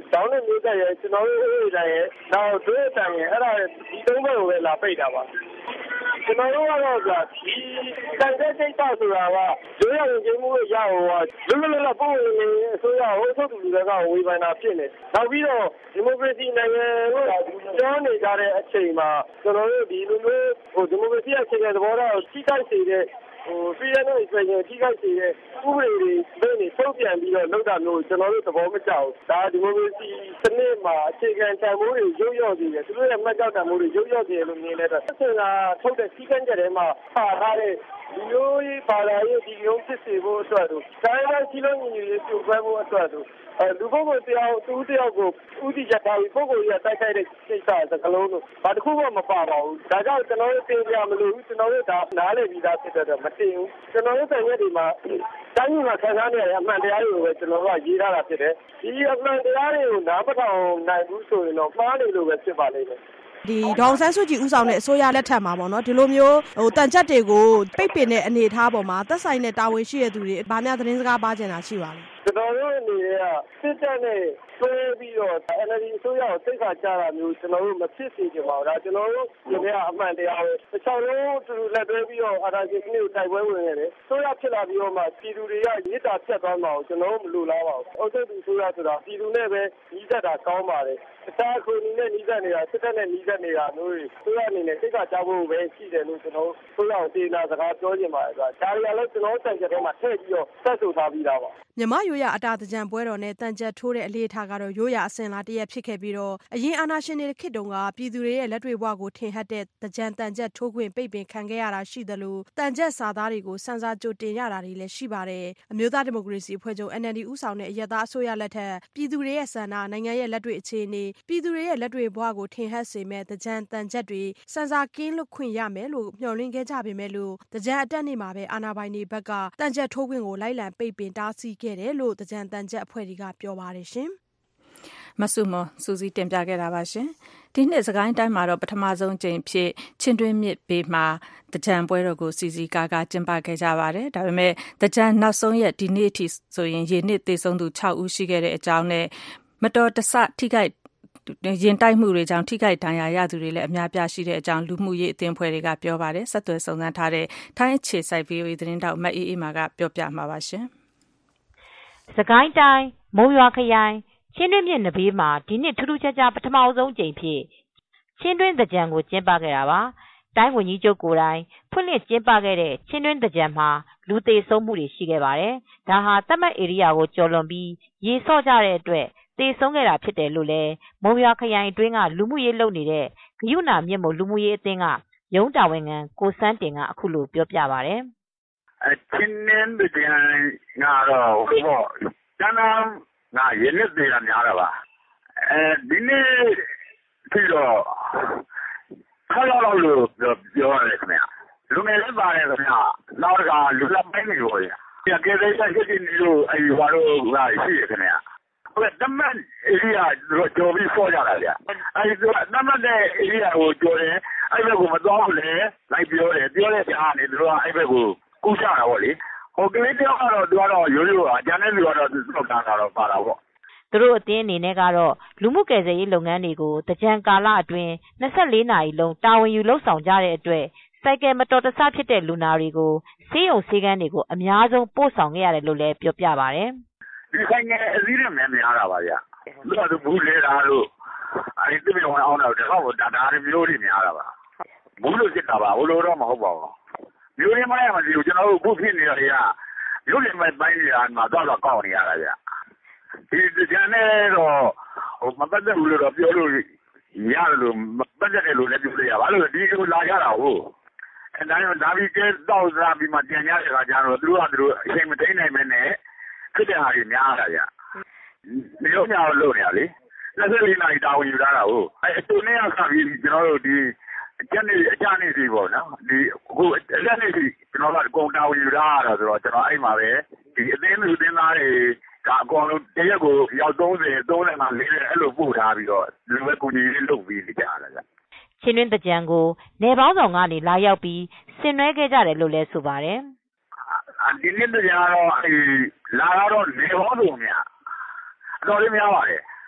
S4: တောင်းတဲ့မျိုးသက်ရဲ့ကျွန်တော်တို့ဥပဒေတိုင်းရဲ့နောက်ဒွေးတိုင်ရဲ့အဲ့ဒါဒီသုံးဘက်ကိုပဲလာပိတ်တာပါကျွန်တော်တို့ကတော့ကြာဒီတန်တဲ့စိတ်ဆောက်ဆိုတာကရိုးရရင်ကျင်းမှုလို့ရအောင်ကလွတ်လွတ်လပ်ပို့နေအစိုးရဟိုထုတ်သူတွေကဝေဖန်တာဖြစ်နေနောက်ပြီးတော့ဒီမိုကရေစီနိုင်ငံလို့ပြောနေကြတဲ့အချိန်မှာကျွန်တော်တို့ဒီလိုမျိုးဟိုဒီမိုကရေစီအခြေခံသဘောထားကိုထိခိုက်စေတဲ့ဟို freedom of expression ထိခိုက်စေတဲ့ဥပဒေတွေနဲ့နေထုတ်ပြန်ပြီးတော့လုပ်တာမျိုးကျွန်တော်တို့သဘောမကျဘူးဒါဒီမိုကရေစီစနစ်မှာအခြေခံတန်ဖိုးတွေရုပ်ရော့စေတယ်သူတို့ရဲ့မှတ်ကြောက်တန်ဖိုးတွေရုပ်ရော့စေတယ်လို့မြင်တဲ့အတွက်ဆက်စင်ကထုတ်တဲ့စီကံကြတဲ့မှာပါထားတဲ့ဒီလိုရေးပါလာရေးဒီလိုဖြစ်စေဖို့အတွက်တို့တိုင်းတိုင်းစီလုံးညီညီရေးပြုခွဲဖို့အတွက်တို့အဲလူပုဂ္ဂိုလ်တရားသူတယောက်ကိုဥတီချက်ထားပြီးပုဂ္ဂိုလ်ကြီးတိုက်ခိုက်တဲ့စိတ်ဆာစကလုံးတို့ဘာတစ်ခုမှမပါပါဘူးဒါကြောင့်ကျွန်တော်တို့တင်ပြမလို့ကျွန်တော်တို့ဒါနားလည်ပြီးသားဖြစ်တဲ့မတင်ဘူးကျွန်တော်တို့တိုင်ရက်ဒီမှာတိုင်းပြည်မှာခံစားနေရတဲ့အမှန်တရားတွေကိုပဲကျွန်တော်တို့ကရေးထားတာဖြစ်တယ်ဒီအမှန်တရားတွေကိုနားမထောင်နိုင်ဘူးဆိုရင်တော့မှားနေလို့ပဲဖြစ်ပါလိမ့်မယ်
S7: ဒီဒေါန်ဆန်းစုကြည်ဦးဆောင်တဲ့အစိုးရလက်ထက်မှာပေါ့နော်ဒီလိုမျိုးဟိုတန်ချက်တွေကိုပိတ်ပင်တဲ့အနေအထားပေါ်မှာသက်ဆိုင်တဲ့တာဝန်ရှိတဲ့သူတွေဘာများသတင်းစကားပါကျင်တာရှိပါလဲ
S4: ကျွန်တော်တို့အနေနဲ့ကစစ်တပ်နဲ့ဆွဲပြီးတော့ N L D အစိုးရကိုစိတ်ခါကြတာမျိုးကျွန်တော်တို့မဖြစ်စေချင်ပါဘူးဒါကျွန်တော်တို့ဒီနေ့အမှန်တရားပဲတစ်ချောင်းလုံးတူလက်တွဲပြီးတော့အာဏာရှင်စနစ်ကိုတိုက်ပွဲဝင်နေတယ်ဆိုရဖြစ်လာပြီးတော့မှပြည်သူတွေကရစ်တာဖြတ်သွားမှာကိုကျွန်တော်တို့မလိုလားပါဘူးအုပ်ချုပ်သူဆိုရဆိုတာပြည်သူနဲ့ပဲညီးသက်တာကောင်းပါတယ်တခြားခုနီနဲ့ညီးသက်နေတာစစ်တပ်နဲ့ညီးသက်နေတာမျိုးတွေဆိုရအနေနဲ့စိတ်ခါကြဖို့ပဲရှိတယ်လို့ကျွန်တော်တို့ဆိုရအောင်တေးနာစကားပြောချင်ပါတယ်ဆိုတာဒါတွေကလည်းကျွန်တော်တို့တိုင်ချက်ထဲမှာထည့်ပြီးတော့ဆက်ဆိုထားပြီးသားပါ
S7: မြန်မာရိုးရာအတာသကြံပွဲတော်နဲ့တန်ချက်ထိုးတဲ့အလေးထားကတော့ရိုးရာအစဉ်လာတရက်ဖြစ်ခဲ့ပြီးတော့အရင်အာဏာရှင်တွေခေတ်တုန်းကပြည်သူတွေရဲ့လက်တွေ့ဘဝကိုထင်ဟပ်တဲ့သကြံတန်ချက်ထိုးခွင့်ပိတ်ပင်ခံခဲ့ရတာရှိသလိုတန်ချက်စာသားတွေကိုစံစာကြိုတင်ရတာတွေလည်းရှိပါတယ်အမျိုးသားဒီမိုကရေစီအဖွဲ့ချုပ် N L D ဦးဆောင်တဲ့အရက်သားအစိုးရလက်ထက်ပြည်သူတွေရဲ့ဆန္ဒနိုင်ငံရဲ့လက်တွေ့အခြေအနေပြည်သူတွေရဲ့လက်တွေ့ဘဝကိုထင်ဟပ်စေမဲ့သကြံတန်ချက်တွေစံစာကင်းလွတ်ခွင့်ရမယ်လို့မျှော်လင့်ခဲ့ကြပေမဲ့လို့သကြံအတက်နေ့မှာပဲအာဏာပိုင်တွေဘက်ကတန်ချက်ထိုးခွင့်ကိုလိုက်လံပိတ်ပင်တားဆီးခဲ့တယ်လို့သကြံတန်ချက်အဖွဲ့တွေကပြောပါတယ်ရှင်
S2: မဆုမစူးစီးတင်ပြခဲ့တာပါရှင်ဒီနှစ်စကိုင်းတိုင်းမှာတော့ပထမဆုံးကြိမ်ဖြစ်ချင်းတွင်းမြစ်ဘေးမှာတကြံပွဲတော်ကိုစီစီကားကားကျင်းပခဲ့ကြပါတယ်ဒါပေမဲ့တကြံနောက်ဆုံးရက်ဒီနေ့အထိဆိုရင်ရေနစ်သေဆုံးသူ၆ဦးရှိခဲ့တဲ့အကြောင်းနဲ့မတော်တဆထိခိုက်ရင်တိုက်မှုတွေကြောင့်ထိခိုက်ဒဏ်ရာရသူတွေလည်းအများပြားရှိတဲ့အကြောင်းလူမှုရေးအသင်းအဖွဲ့တွေကပြောပါတယ်ဆက်သွယ်စုံစမ်းထားတဲ့ထိုင်းအခြေစိုက် V O A သတင်းတောက်မအေးအေးမာကပြောပြမှာပါရှင်
S8: စကိုင်းတိုင်းမုံရွာခရိုင်ချင်းတွင်းမြစ်နဘေးမှာဒီနှစ်ထူးထူးခြားခြားပထမဆုံးကြိမ်ဖြစ်ချင်းတွင်းသကြံကိုကျင်းပခဲ့တာပါတိုင်းဝန်ကြီးချုပ်ကိုယ်တိုင်ဖွင့်လှစ်ကျင်းပခဲ့တဲ့ချင်းတွင်းသကြံမှာလူသေဆုံးမှုတွေရှိခဲ့ပါတယ်ဒါဟာသတ်မှတ်ဧရိယာကိုကျော်လွန်ပြီးရေဆော့ကြတဲ့အတွက်သေဆုံးခဲ့တာဖြစ်တယ်လို့လည်းမုံရွာခရိုင်အတွင်းကလူမှုရေးလုပ်နေတဲ့ဂယုဏမြင့်မို့လူမှုရေးအသင်းကရုံးတာဝန်ခံကိုစန်းတင်ကအခုလိုပြောပြပါတယ်
S9: အချင်းနင်းသကြံကတော့ဟိုပေါ့ကျန်းနာငါရင်းနဲ့သေးတာများတာပါအဲဒီနေ့ဒီတော့ခါလောက်လို့ပြောရတယ်ခင်ဗျလူငယ်လည်းပါတယ်ခင်ဗျနောက်တကလူလက်ပိုင်းနေလို့ရကဲတဲ့ဆက်ရှိနေလို့အဲဟိုတော့ဟာရှိရခင်ဗျဟုတ်ကဲ့တမန်အေရီယာတို့ကြော်ပြီးဆော့ကြတာဗျအဲဒီတမန်တဲ့အေရီယာကိုကြော်တယ်အဲ့ဘက်ကိုမသွားဘူးလေလိုက်ပြောတယ်ပြောတဲ့ကြားနေတို့ကအဲ့ဘက်ကိုကူးချတာပေါ့လေဟိုကလေးတယောက်ကတော့သူကတော့ရိုးရိုးအကျန်တဲ့လူကတော့သူ့လောက်တာတော့ပါတာပေါ့
S8: သူတို့အတင်းအနေနဲ့ကတော့လူမှုကယ်ဆယ်ရေးလုပ်ငန်းတွေကိုတကြံကာလအတွင်း၂၄နာရီလုံးတာဝန်ယူလှုပ်ဆောင်ကြတဲ့အတွက်စိုက်ကယ်မတော်တဆဖြစ်တဲ့လူနာတွေကိုဆေးရုံဆေးခန်းတွေကိုအများဆုံးပို့ဆောင်ခဲ့ရတယ်လို့လည်းပြောပြပါတယ်
S9: ဒီဆိုင်ငယ်အစည်းနဲ့များများတာပါဗျာသူကသူဘူးလေတာလို့အဲဒီတမန်ဝင်အောင်တော့တော့ဒါဒါမျိုးတွေများတာပါဘူးလို့စစ်တာပါဘလို့တော့မဟုတ်ပါဘူးမျိုးရင်းမရမလို့ကျွန်တော်တို့ခုဖြစ်နေတာတွေကမျိုးရင်းမိုက်ပိုင်းနေတာမှာတော့တော့ကောက်နေရတာဗျဒီကြံနေတော့ဟိုမပတ်သက်ဘူးလို့တော့ပြောလို့ရတယ်လို့မပတ်သက်တယ်လို့လည်းပြောလို့ရပါလို့ဒီလိုလာကြတာဟုတ်အဲဒါကြောင့်ဒါပြီးကျတော့စားပြီးမှကြံရတဲ့ခါကျတော့သူတို့ကသူတို့အချိန်မသိနိုင်မနဲ့ဖြစ်တဲ့ဟာတွေများတာဗျမျိုးများလို့နေရလေ၂၄နာရီတာဝန်ယူထားတာဟုတ်အဲသူနဲ့ကဆက်ပြီးကျွန်တော်တို့ဒီကျန်နေအကြနေစီပေါ့နော်ဒီအခုအကြနေစီကျွန်တော်ကကုန်တာဝန်ယူထားတာဆိုတော့ကျွန်တော်အဲ့မှာပဲဒီအသင်းလူအသင်းသားတွေဒါအကောင်လုံးတရက်ကိုရောက်သုံးဆယ် သုံးဆယ်မှလေးအဲ့လိုပို့ထားပြီးတော့လူပဲကူညီလေးလုပ်ပြီးနေကြတာဗျ
S8: ချင်းတွင်းတကြံကိုနေပေါင်းဆောင်ကနေလာရောက်ပြီးဆင်နွှဲခဲ့ကြတယ်လို့လည်းဆိုပါတယ်
S9: ဒီနေ့တကြံကတော့လာတော့နေပေါင်းဆောင်များအတော်လေးများပါတယ်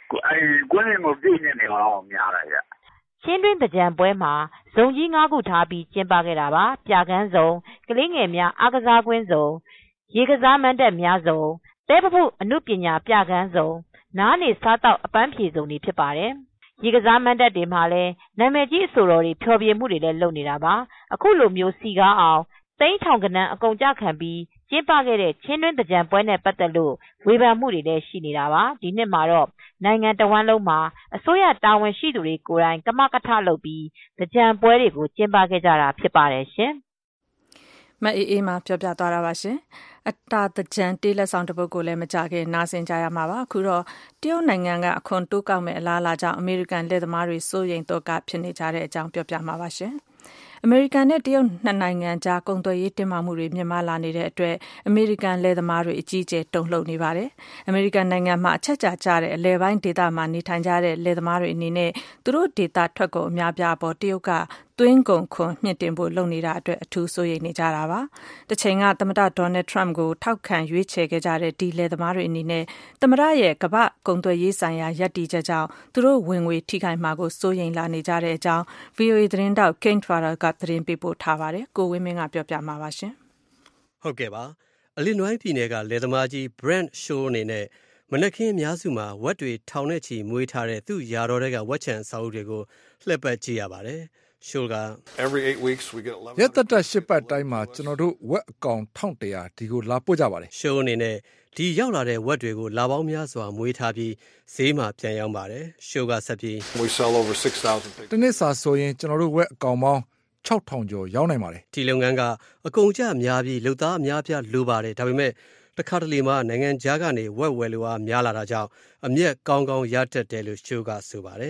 S9: အဲကွင်းလင်းကိုပြည့်နေနေအောင်များတာကြ
S8: ချင်းတွင်းသကြံပွဲမှာဇုံကြီးငါးခုထားပြီးကျင်းပခဲ့တာပါပြကန်းစုံကလေးငယ်များအားကစားကွင်းစုံရေကစားမဏ္ဍပ်များစုံတဲပဖို့အမှုပညာပြကန်းစုံနားနေစားတော့အပန်းဖြေစုံတွေဖြစ်ပါတယ်ရေကစားမဏ္ဍပ်တွေမှာလည်းနာမည်ကြီးအဆိုတော်တွေဖျော်ဖြေမှုတွေလည်းလုပ်နေတာပါအခုလိုမျိုးစီကားအောင်သိန်းထောင်ကနန်းအကုန်ကြခံပြီးကျင်းပခဲ့တဲ့ချင်းတွင်းသကြံပွဲနဲ့ပတ်သက်လို့ဝေဖန်မှုတွေလည်းရှိနေတာပါဒီနှစ်မှာတော့နိုင်ငံတော်ဝန်လုံးမှာအစိုးရတာဝန်ရှိသူတွေကိုယ်တိုင်ကမကထလုပ်ပြီးသကြံပွဲတွေကိုကျင်းပခဲ့ကြတာဖြစ်ပါတယ်ရှင်
S2: မအေးအေးမှာပြောပြသွားတာပါရှင်အတာသကြံတေးလက်ဆောင်တစ်ပုဒ်ကိုလည်းမကြခင်နားဆင်ကြရမှာပါအခုတော့တရုတ်နိုင်ငံကအခွန်တိုးကောက်မဲ့အလားအလာကြောင့်အမေရိကန်လက်သမားတွေစိုးရိမ်တော့ကဖြစ်နေကြတဲ့အကြောင်းပြောပြမှာပါရှင်အမေရိကန်နဲ့တရုတ်နှစ်နိုင်ငံကြားကုန်သွယ်ရေးတင်းမာမှုတွေမြင့်မားလာနေတဲ့အတွက်အမေရိကန်လယ်သမားတွေအကြီးအကျယ်တုန်လှုပ်နေပါတယ်။အမေရိကန်နိုင်ငံမှာအချက်ချာကျတဲ့အလယ်ပိုင်းဒေသမှာနေထိုင်ကြတဲ့လယ်သမားတွေအနေနဲ့သူတို့ဒေသထွက်ကုန်အများပြားပေါ်တရုတ်ကသွင်းကုန်ခွန်မြင့်တင်ဖို့လုပ်နေတာအတွက်အထူးစိုးရိမ်နေကြတာပါ။တစ်ချိန်ကသမ္မတဒေါ်နယ်ထရမ့်ကိုထောက်ခံရွေးချယ်ခဲ့ကြတဲ့ဒီလယ်သမားတွေအနေနဲ့သမ္မတရဲ့ကမ္ဘာကုန်သွယ်ရေးဆိုင်ရာရည်တည်ချက်ကြောင့်သူတို့ဝင်ငွေထိခိုက်မှာကိုစိုးရိမ်လာနေကြတဲ့အကြောင်း ဗွီအိုအေ သတင်းတောက် Kane Farrell ကသတင်းပေးပို့ထားပါတယ်။ကိုဝင်းမင်းကပြောပြမှာပါရှင်
S10: ။ဟုတ်ကဲ့ပါ။အလီနွိုင်းပြည်နယ်ကလယ်သမားကြီး Brent Shaw အနေနဲ့မနက်ခင်းအများစုမှာဝက်တွေထောင်နဲ့ချီမွေးထားတဲ့သူ့ယာတော်တွေကဝက်ချံအစာအုပ်တွေကိုလှည့်ပတ်ကြည့်ရပါတယ်။ရှိုးက
S11: ရက်သက်သက်ရှစ်ပတ်တိုင်းမှာကျွန်တော်တို့ဝက်အကောင်တစ်ထောင်တရာဒီကိုလာပို့ကြပါတယ်
S10: ရှိုးအနေနဲ့ဒီရောက်လာတဲ့ဝက်တွေကိုလာပေါင်းများစွာမွေးထားပြီးဈေးမှာပြန်ရောင်းပါတယ်ရှိုးကဆက်ပြီး
S11: တနစ်စာဆိုရင်ကျွန်တော်တို့ဝက်အကောင်ပေါင်းခြောက်ထောင်ကျော်ရောင်းနိုင်ပါတယ်
S10: ဒီလုပ်ငန်းကအကုန်ကျများပြီးလုပ်သားအများပြားလိုပါတယ်ဒါပေမဲ့တခါတလေမှနိုင်ငံခြားကနေဝက်ဝယ်လိုအားများလာတာကြောင့်အမျက်ကောင်းကောင်းရတတ်တယ်လို့ရှိုးကဆိုပါတယ်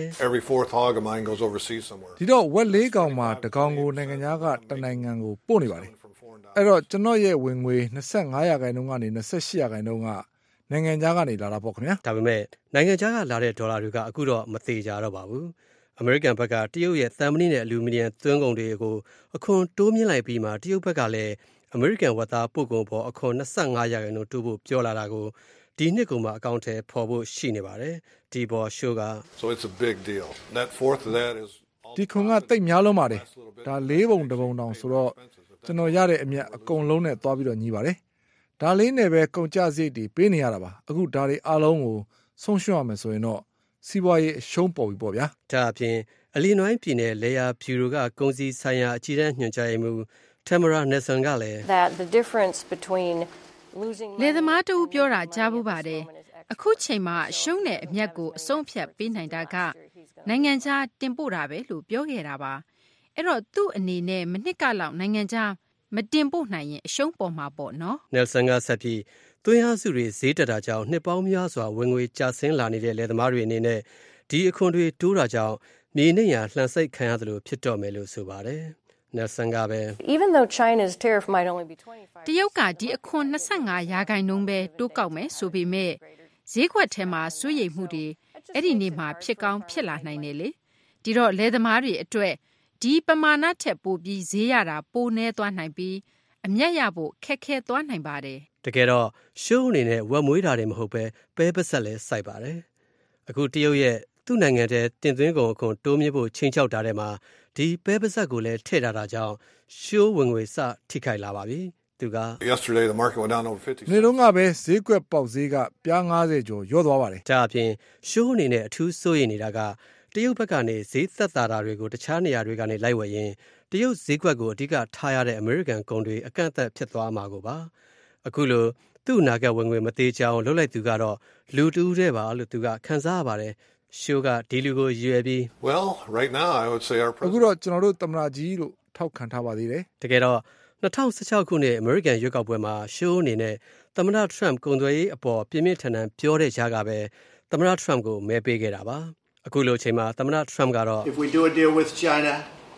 S11: ဒီတော့ဝက်လေးကောင်မှာတကောင်ကိုနိုင်ငံခြားကတနိုင်ငံကိုပို့နေပါတယ်အဲ့တော့ကျွန်တော်ရဲ့ဝင်ငွေ၂၅ရာခိုင်နှုန်းကနေ၂၈ရာခိုင်နှုန်းကနိုင်ငံခြားကနေလာတာပေါ့ခင်ဗျာ
S10: ဒါပေမဲ့နိုင်ငံခြားကလာတဲ့ဒေါ်လာတွေကအခုတော့မသေးကြတော့ပါဘူးအမေရိကန်ဘက်ကတရုတ်ရဲ့သံမဏိနဲ့အလူမီနီယံသွင်းကုန်တွေကိုအခွန်တိုးမြင့်လိုက်ပြီးမှတရုတ်ဘက်ကလည်းအမေရိကန်ဝက်သားပို့ကုန်ပေါ်အခွန်၂၅ရာခိုင်နှုန်းတိုးဖို့ပြောလာတာကိုဒီနှစ်ကုန်မှာအကောင့်ထဲပေါ်ဖို့ရှိနေပါတယ်ဒီပေါ်ရှိုးက
S11: So it's a big deal. That fourth of that is ဒီခွန်ကတိတ်များလုံးပါတယ်ဒါလေးပုံတစ်ပုံတောင်ဆိုတော့ကျွန်တော်ရတဲ့အမြတ်အကုန်လုံးနဲ့သွားပြီးတော့ညီးပါတယ်ဒါလေးနဲ့ပဲကုန်ကျစရိတ်တွေပေးနေရတာပါအခုဒါတွေအားလုံးကိုဆုံးရှုံးရမယ်ဆိုရင်တော့စီးပွားရေးအရှုံးပေါ်ပြီပေါ့ဗျာ
S10: ဒါအပြင်အလီနွိုင်းပြည်နယ်လေယာဖြူရိုကကုန်စည်ဆိုင်ရာအကြီးတန်းညွှန်ကြားရေးမှူးTamara Nelson ကလည်း
S3: that the difference between losing လေသမားတူပြောတာကြားဘူးပါတယ်အခုချိန်မှာရှုံးတဲ့အမြတ်ကိုအဆုံးဖြတ်ပေးနိုင်တာကနိုင်ငံခြားတင်ပို့တာပဲလို့ပြောခဲ့တာပါအဲ့တော့သူ့အနေနဲ့မနှစ်ကလောက်နိုင်ငံခြားမတင်ပို့နိုင်ရင်အရှုံးပေါ်မှာပေါ့နော်
S10: Nelson ကဆက်ပြီးသွင်းအားစုတွေဈေးတက်တာကြောင့်နှစ်ပေါင်းများစွာဝင်ငွေကျဆင်းလာနေတဲ့လယ်သမားတွေအနေနဲ့ဒီအခွန်တွေတိုးတာကြောင့်မြေနှိမ်ရာလှန်စိတ်ခံရသလိုဖြစ်တော့မယ်လို့ဆိုပါတယ်Nelson ကပဲ
S3: Even though China's tariff might only be twenty-five တရုတ်ကဒီအခွန်၂၅ရာခိုင်နှုန်းပဲတိုးကောက်မယ်ဆိုပေမဲ့ဈေးကွက်ထဲမှာစိုးရိမ်မှုတွေအဲ့ဒီနေ့မှာဖြစ်ကောင်းဖြစ်လာနိုင်တယ်လေဒီတော့လယ်သမားတွေအတွက်ဒီပမာဏထက်ပိုပြီးဈေးရတာပိုနေသွားနိုင်ပြီးအမျက်ရဖို့ခက်ခဲသွားနိုင်ပါတယ်
S10: တကယ်တော့ရှိုးအနေနဲ့ဝက်မွေးတာတွေမဟုတ်ပဲပဲပစက်လဲစိုက်ပါတယ်အခုတရုတ်ရဲ့သူ့နိုင်ငံထဲတင်သွင်းကုန်အခွန်တိုးမြင့်ဖို့ချိန်ချောက်တာတဲ့မှာဒီပဲပစက်ကိုလည်းထည့်ထားတာကြောင့်ရှိုးဝင်ငွေစထိခိုက်လာပါပြီသူက
S11: Yesterday the market went down over fifty နေတော့ကပဲဈေးကွက်ပေါက်ဈေးကပြား၅၀ကျော်ရော့သွားပါတယ်
S10: ဒါအပြင်ရှိုးအနေနဲ့အထူးစိုးရိမ်နေတာကတရုတ်ဘက်ကနေဈေးသက်သာတာတွေကိုတခြားနေရာတွေကနေလိုက်ဝယ်ရင်တရုတ်ဈေးကွက်ကိုအဓိကထားရတဲ့အမေရိကန်ကုန်တွေအကန့်အသတ်ဖြစ်သွားမှာကိုပါအခုလိုသူ့နာကဝင်ငွေမသေးချောင်းလှုပ်လိုက်သူကတော့လူတူးတဲ့ပါလို့သူကခန်းစားရပါတယ်ရှိုးကဒီလူကိုရွယ်ပြီး
S11: Well right now I would say our president အခုတော့ကျွန်တော်တို့သမ္မတကြီးလို့ထောက်ခံထားပါသေးတယ်
S10: တကယ်တော့၂၀၁၆ခုနှစ်အမေရိကန်ရွေးကောက်ပွဲမှာရှိုးအနေနဲ့သမ္မတထရမ့်ကုန်သွယ်ရေးအပေါ်ပြင်းပြင်းထန်ထန်ပြောတဲ့ကြားကပဲသမ္မတထရမ့်ကိုမဲပေးခဲ့တာပါအခုလိုအချိန်မှာသမ္မတထရမ့်ကတော့
S12: If we do a deal with China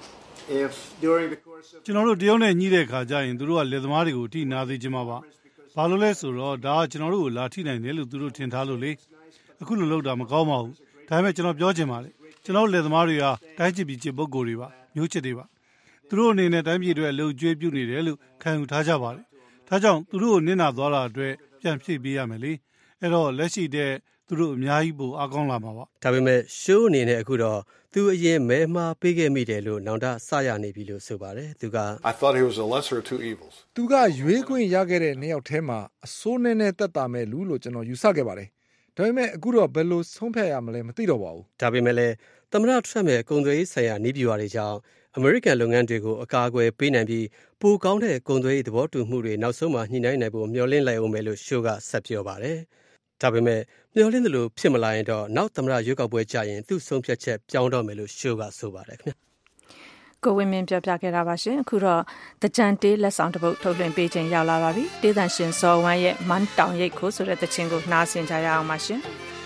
S12: if during the course of
S13: ကျွန်တော်တို့တရုတ်နဲ့ညှိတဲ့ခါကျရင်သူတို့ကလယ်သမားတွေကိုအထိနာသေးချင်မှာပါဘာလို့လဲဆိုတော့ဒါကကျွန်တော်တို့ကိုလာထိနိုင်တယ်လို့သူတို့ထင်ထားလို့လေအခုလိုလုပ်တာမကောင်းပါဘူးဒါပေမဲ့ကျွန်တော်ပြောချင်ပါတယ်ကျွန်တော်လယ်သမားတွေကတိုင်းချစ်ပြီးချစ်ပုဂ္ဂိုလ်တွေပါမျိုးချစ်တွေပါသူတို့အနေနဲ့တိုင်းပြည်တွေအလုပ်ကျွေးပြုနေတယ်လို့ခံယူထားကြပါတယ်ဒါကြောင့်သူတို့ကိုနစ်နာသွားတာအတွက်ပြန်ဖြည့်ပေးရမယ်လေအဲ့တော့လက်ရှိတဲ့သူတို့အများကြီးပိုအားကောင်းလာမှာပါ
S10: ဒါပေမဲ့ရှိုးအနေနဲ့အခုတော့သူအရင်မဲမှားပေးခဲ့မိတယ်လို့နောင်တဆရနေပြီလို့ဆိုပါတယ်သူက
S14: I thought he was a lesser of two evils
S11: သူကရွေးခွင့်ရခဲ့တဲ့နှစ်ယောက်ထဲမှာအဆိုးနဲ့နဲ့တက်တာမဲ့လူလို့ကျွန်တော်ယူဆခဲ့ပါတယ်ဒါပေမဲ့အခုတော့ဘယ်လိုဆုံးဖြတ်ရမလဲမသိတော့ပါဘူး
S10: ဒါပေမဲ့လည်းသမ္မတထရမ့်ရဲ့ကုန်သွယ်ရေးဆိုင်ရာနည်းဗျူဟာတွေကြောင့်အမေရိကန်လုပ်ငန်းတွေကိုအကာအကွယ်ပေးနိုင်ပြီးပိုကောင်းတဲ့ကုန်သွယ်ရေးသဘောတူမှုတွေနောက်ဆုံးမှညှိနှိုင်းနိုင်ဖို့မျှော်လင့်လိုက်အောင်မယ်လို့ရှိုးကဆက်ပြောပါတယ်ဒါပေမဲ့မျှော်လင့်တယ်လို့ဖြစ်မလာရင်တော့နောက်သမ္မတရွေးကောက်ပွဲကြာရင်သူ့ဆုံးဖြတ်ချက်ပြောင်းတော့မယ်လို့ရှိုးကဆိုပါတယ်ခင်ဗျ
S2: ကိုဝင်းမင်းပြောပြခဲ့တာပါရှင်အခုတော့တကြံတေးလက်ဆောင်တစ်ပုဒ်ထုတ်လွှင့်ပေးခြင်းရောက်လာပါပြီတေးသန့်ရှင်စောဝမ်းရဲ့မန်းတောင်ရိပ်ခိုးဆိုတဲ့တခြင်းကိုနှားဆင်ကြရအောင်ပါရှင်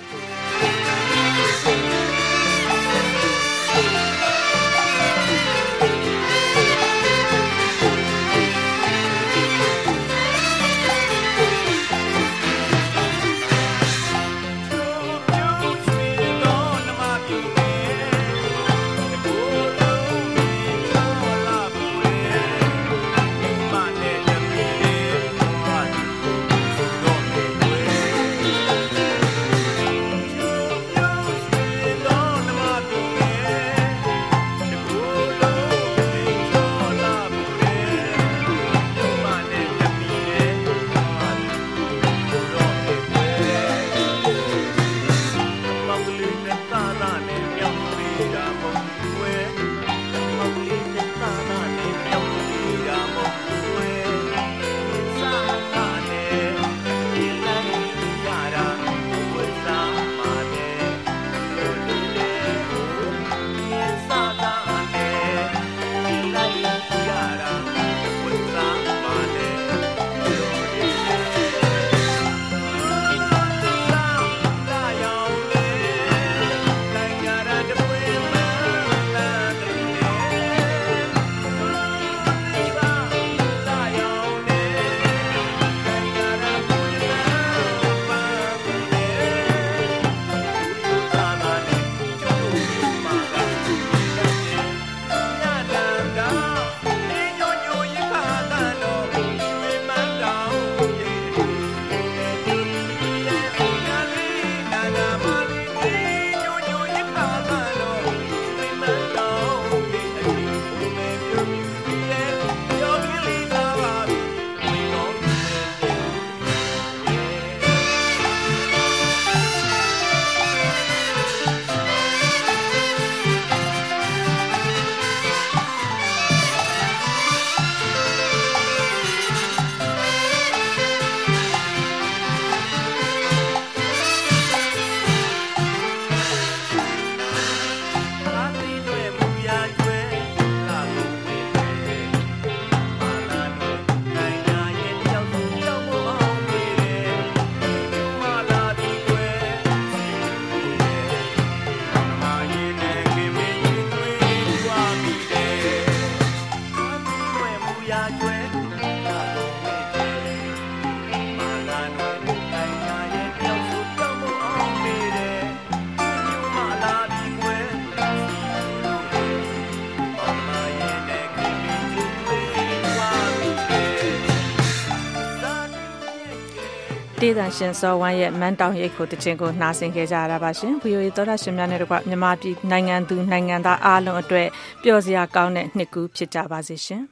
S2: တေးသန့်ရှင်စောဝမ်းရဲ့မန်းတောင်ရိပ်ခိုးတခြင်းကိုနှားဆင်ခဲ့ကြရတာပါရှင် ဗီအိုအေ သောတာရှင်များနဲ့တကွမြန်မာပြည်နိုင်ငံသူနိုင်ငံသားအားလုံးအတွက်ပျော်စရာကောင်းတဲ့နှစ်ကူးဖြစ်ကြပါစေရှင်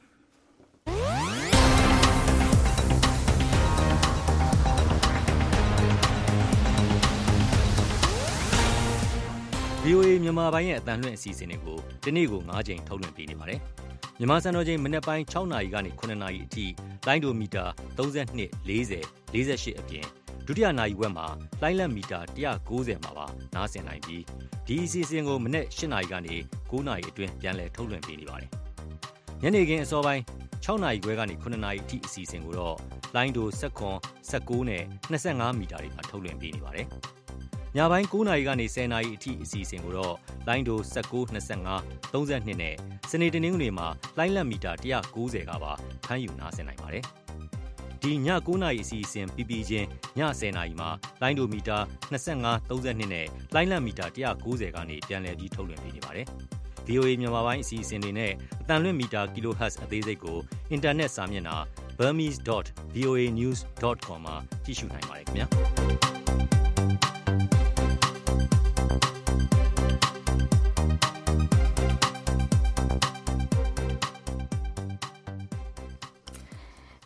S15: ဗီအိုအေမြန်မာပိုင်းရဲ့အသံလွှင့်အစီအစဉ်တွေကိုဒီနေ့ကို၅ချိန်ထုတ်လွှင့်ပေးနေပါတယ်မြန်မာစံတော်ချိန်မနက်ပိုင်း၆နာရီကနေ၇နာရီအထိလိုင်းဒိုမီတာ၃၂ ၄၀ ၄၈အပြင်ဒုတိယနာရီဝက်မှာလိုင်းလက်မီတာ၁၉၀မှာပါနားဆင်နိုင်ပြီးဒီအစီအစဉ်ကိုမနက်၈နာရီကနေ၉နာရီအတွင်းပြန်လည်ထုတ်လွှင့်ပေးနေပါတယ်ညနေခင်းအစောပိုင်း၆နာရီခွဲကနေ၇နာရီအထိအစီအစဉ်ကိုတော့လိုင်းဒို၁၇ ၁၉နဲ့၂၅မီတာတွေမှာထုတ်လွှင့်ပေးနေပါတယ်ညပိုင်း၉နာရီကနေ၁၀နာရီအထိအစီအစဉ်ကိုတော့လိုင်းဒို၁၉ ၂၅ ၃၂နဲ့စနေတနင်္ဂနွေမှာလိုင်းလက်မီတာ၁၉၀ကပါဖမ်းယူနားဆင်နိုင်ပါတယ်။ဒီည၉နာရီအစီအစဉ်ပြီးပြီးချင်းည၁၀နာရီမှာလိုင်းဒိုမီတာ၂၅ ၃၂နဲ့လိုင်းလက်မီတာ၁၉၀ကနေပြန်လည်ပြီးထုတ်လွှင့်ပေးနေပါတယ်။ ဗီအိုအေ မြန်မာပိုင်းအစီအစဉ်တွေနဲ့အသံလွှင့်မီတာ kilohertz အသေးစိတ်ကိုအင်တာနက်စာမျက်နှာ burmese dot voa news dot com မှာကြည့်ရှုနိုင်ပါတယ်ခင်ဗျာ။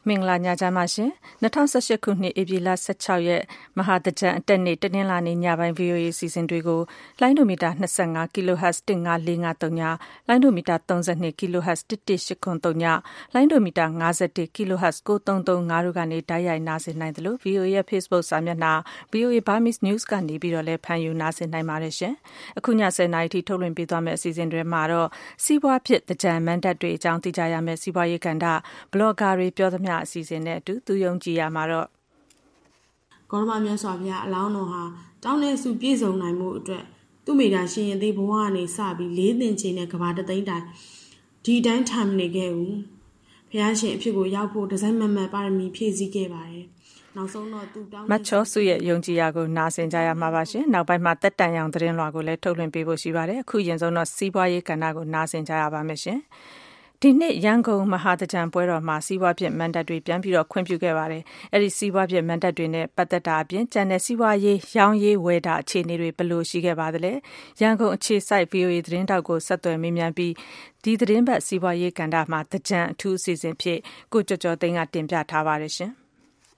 S2: မင်္ဂလာညချမ်းပါရှင်၂၀၁၈ခုနှစ်ဧပြီလ၁၆ရက်မဟာသကြံအတက်နေ့တနင်္လာနေ့ညပိုင်း ဗွီအိုအေ စီစဉ်တွေကိုလိုင်းဒိုမီတာ၂၅ kHz တစ်ငါးလေးငါးသုံးညလိုင်းဒိုမီတာ၃၂ kHz တစ်တစ်ရှစ်ခွန်းသုံးညလိုင်းဒိုမီတာ၅၁ kHz ကိုသုံးသုံးငါးတို့ကနေတိုက်ရိုက်နားဆင်နိုင်တယ်လို့ ဗွီအိုအေရဲ့ Facebook စာမျက်နှာ ဗွီအိုအေ Burmese News ကနေပြီးတော့လည်းဖန်ယူနားဆင်နိုင်ပါတယ်ရှင်အခုညဆယ်နာရီထိထုတ်လွှင့်ပေးသွားမယ့်အစီအစဉ်တွေမှာတော့စီးပွားဖြစ်သကြံမန်တပ်တွေအကြောင်းသိကြရမယ့်စီးပွားရေးကဏ္ဍဘလော့ဂါတွေပြောသမျှအစီအစဉ်နဲ့အတူသူယုံကြည်ရမှာတော့
S16: ကောရမမြတ်စွာဘုရားအလောင်းတော်ဟာတောင်းတဲ့စုပြည့်စုံနိုင်မှုအတွက်သူ့မိသားရှင်ရင်သေးဘဝကနေစပြီးလေးသင်ချိန်နဲ့ကဘာတသိန်းတိုင်ဒီတိုင်းထိုင်နေခဲ့ဦးဘုရားရှင်အဖြစ်ကိုရောက်ဖို့ဒီဇိုင်းမမတ်ပါရမီဖြည့်ဆည်းခဲ့ပါတယ်နောက်ဆုံးတော့သူတောင်း
S2: မချောစုရဲ့ယုံကြည်ရာကိုနားဆင်ကြရမှာပါရှင်နောက်ပိုင်းမှာတက်တန်ရောင်သတင်းလွှာကိုလည်းထုတ်လွှင့်ပေးဖို့ရှိပါတယ်အခုရင်ဆုံးတော့စီးပွားရေးကဏ္ဍကိုနားဆင်ကြရပါမယ်ရှင်ဒီနှစ်ရန်ကုန်မဟာသကြံပွဲတော်မှာစီးပွားဖြစ်မန်တပ်တွေပြန်ပြီးတော့ခွင့်ပြုခဲ့ပါတယ်။အဲဒီစီးပွားဖြစ်မန်တပ်တွေနဲ့ပတ်သက်တာအပြင်ကျန်တဲ့စီးပွားရေးရောင်းရေးဝယ်တာအခြေအနေတွေဘယ်လိုရှိခဲ့ပါသလဲ။ရန်ကုန်အခြေစိုက် ဗွီအိုအေ သတင်းတောက်ကိုဆက်သွယ်မေးမြန်းပြီးဒီသတင်းပတ်စီးပွားရေးကဏ္ဍမှာသကြံအထူးအစီအစဉ်ဖြစ်ကိုကျော်ကျော်သိန်းကတင်ပြထားပါတယ်ရှင်။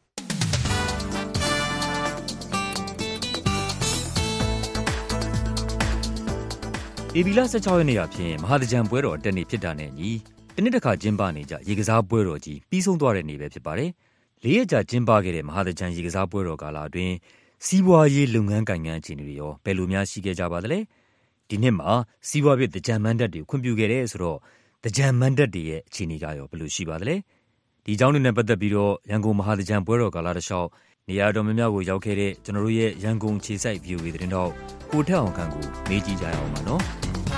S15: ဧပြီလ၁၆ရက်နေ့အဖြစ်မဟာသကြံပွဲတော်တက်နေဖြစ်တာနဲ့ညီတနစ်တစ်ခါကျင်းပနေကြရေကစားပွဲတော်ကြီးပြီးဆုံးသွားတဲ့နေ့ပဲဖြစ်ပါတယ်။လေးရက်ကြာကျင်းပခဲ့တဲ့မဟာသကြံရေကစားပွဲတော်ကာလအတွင်းစီးပွားရေးလုပ်ငန်းကိုင်ငန်းအခြေအနေတွေရောဘယ်လိုများရှိခဲ့ကြပါသလဲ။ဒီနှစ်မှာစီးပွားဖြစ်သကြံမန်တပ်တွေခွင့်ပြုခဲ့တဲ့ဆိုတော့သကြံမန်တပ်တွေရဲ့အခြေအနေကရောဘယ်လိုရှိပါသလဲ။ဒီအကြောင်းတွေနဲ့ပတ်သက်ပြီးတော့ရန်ကုန်မဟာသကြံပွဲတော်ကာလတစ်လျှောက်နေရာတော်များများကိုရောက်ခဲ့တဲ့ကျွန်တော်တို့ရဲ့ရန်ကုန်ခြေစိုက် ဗွီအိုအေ သတင်းတောက်ကိုထက်အောင်ခန့်ကိုမေးကြည့်ကြရအောင်ပါနော်။